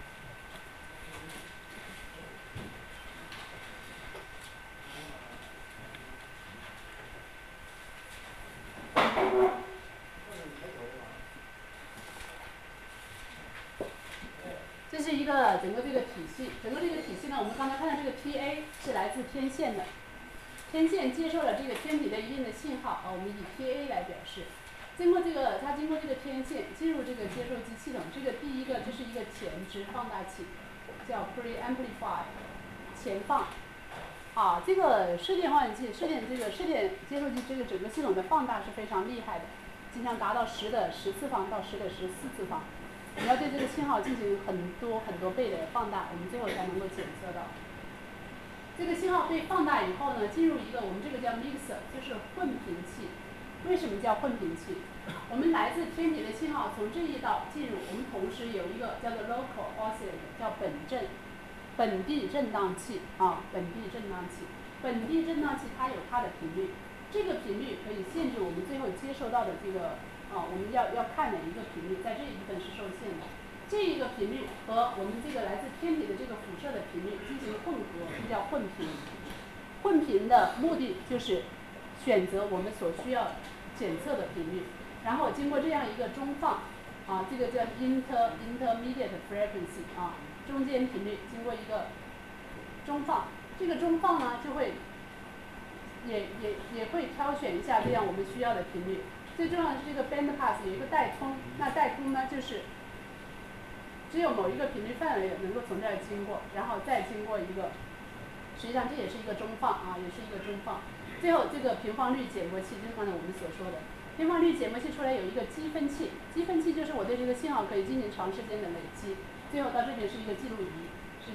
这是一个整个这个体系，呢，我们刚才看到这个 TA 是来自天线的，天线接受了这个天体的一定的信号我们以 TA 来表示。它经过这个天线进入这个接收机系统，这个第一个这是一个前置放大器，叫 preamplifier， 前放。这个射电接收机这个整个系统的放大是非常厉害的，经常达到10的10次方到10的14次方。我们要对这个信号进行很多倍的放大，我们最后才能够检测到。这个信号被放大以后呢，进入一个我们这个叫 mixer， 就是混频器。为什么叫混频器？我们来自天体的信号从这一道进入，我们同时有一个叫做 local oscillator， 叫本地振荡器本地振荡器它有它的频率，这个频率可以限制我们最后接收到的这个我们要看哪一个频率，在这一部分是受限的。这一个频率和我们这个来自天体的这个辐射的频率进行混合，这叫混频。混频的目的就是选择我们所需要检测的频率，然后经过这样一个中放这个叫 intermediate frequency 中间频率经过一个中放，这个中放呢就会也会挑选一下这样我们需要的频率。最重要的是这个 band pass 有一个带通，那带通呢就是只有某一个频率范围能够从这儿经过，然后再经过一个，实际上这也是一个中放也是一个中放。最后这个平方率解波器就是刚才我们所说的，平方率解波器出来有一个积分器，积分器就是我对这个信号可以进行长时间的累积，最后到这边是一个记录仪，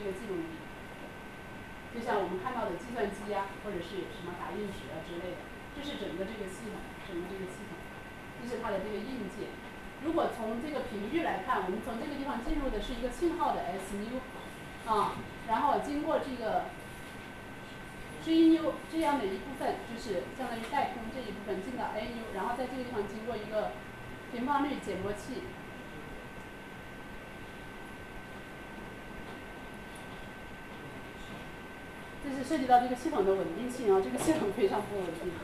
就像我们看到的计算机或者是什么打印纸之类的，这是整个这个系统，这是它的这个硬件。 如果从这个频率来看，我们从这个地方进入的是一个信号的 SU， 然后经过这个 GU 这样的一部分，就是相当于带空这一部分进到 NU， 然后在这个地方经过一个频放率减波器。这是涉及到这个系统的稳定性这个系统非常不稳定。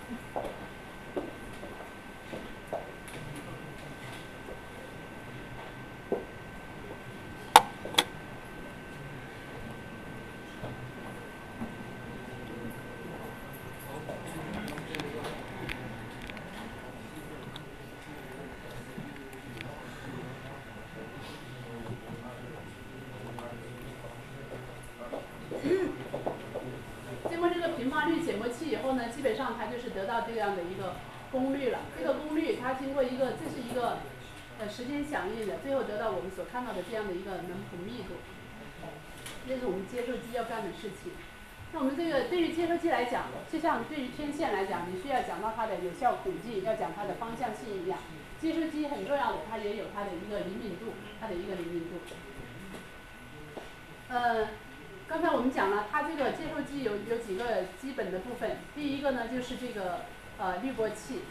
基本上它就是得到这样的一个功率了。这个功率它经过这是一个时间响应的，最后得到我们所看到的这样的一个能谱密度。这是我们接收机要干的事情。那我们这个对于接收机来讲，就像对于天线来讲，你需要讲到它的有效孔径，要讲它的方向性一样。接收机很重要的，它也有它的一个灵敏度，刚才我们讲了，它这个接收机有几个基本的部分。第一个呢，就是这个滤波器，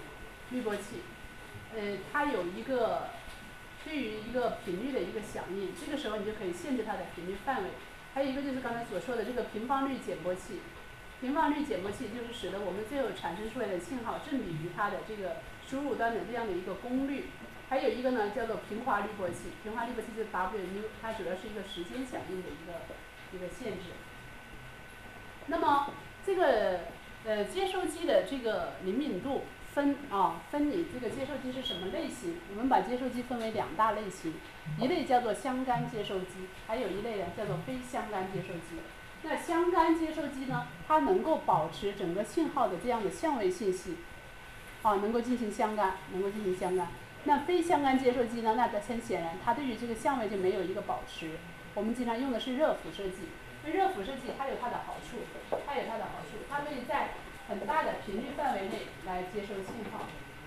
它有一个对于一个频率的一个响应，这个时候你就可以限制它的频率范围。还有一个就是刚才所说的这个频放率减波器，就是使得我们最后产生出来的信号正比于它的这个输入端的这样的一个功率。还有一个呢叫做平滑滤波器，就是 WMU， 它主要是一个时间响应的一个限制。那么这个接收机的这个灵敏度分你这个接收机是什么类型？我们把接收机分为2大类型，一类叫做相干接收机，还有一类呢叫做非相干接收机。那相干接收机呢，它能够保持整个信号的这样的相位信息，能够进行相干。那非相干接收机呢，那很显然它对于这个相位就没有一个保持。我们经常用的是热辐射剂。热辐射剂它有它的好处，它可以在很大的频率范围内来接收信号。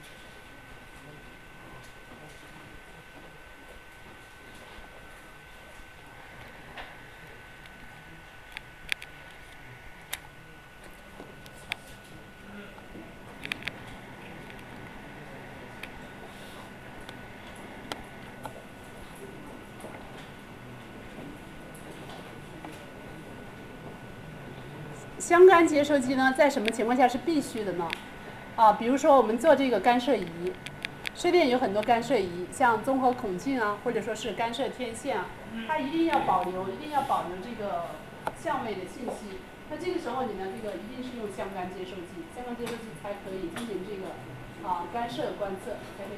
相干接收机呢，在什么情况下是必须的呢？比如说我们做这个干涉仪，射电有很多干涉仪，像综合孔径或者说是干涉天线它一定要保留这个相位的信息。那这个时候你呢，这个一定是用相干接收机，才可以进行这个干涉观测，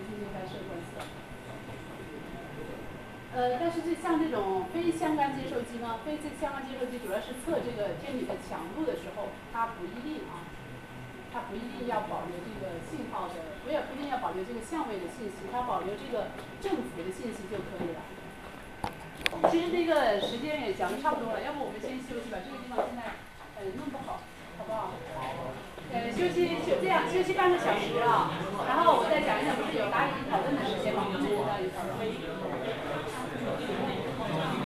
但是像这种非相干接收机呢，主要是测这个天体的强度的时候，它不一定要保留这个信号的，不一定要保留这个相位的信息，它保留这个振幅的信息就可以了。其实这个时间也讲得差不多了，要不我们先休息吧，这个地方现在弄不好，好不好？休息半个小时然后我再讲一讲，不是有答疑讨论的时间吗？我们再到一块儿。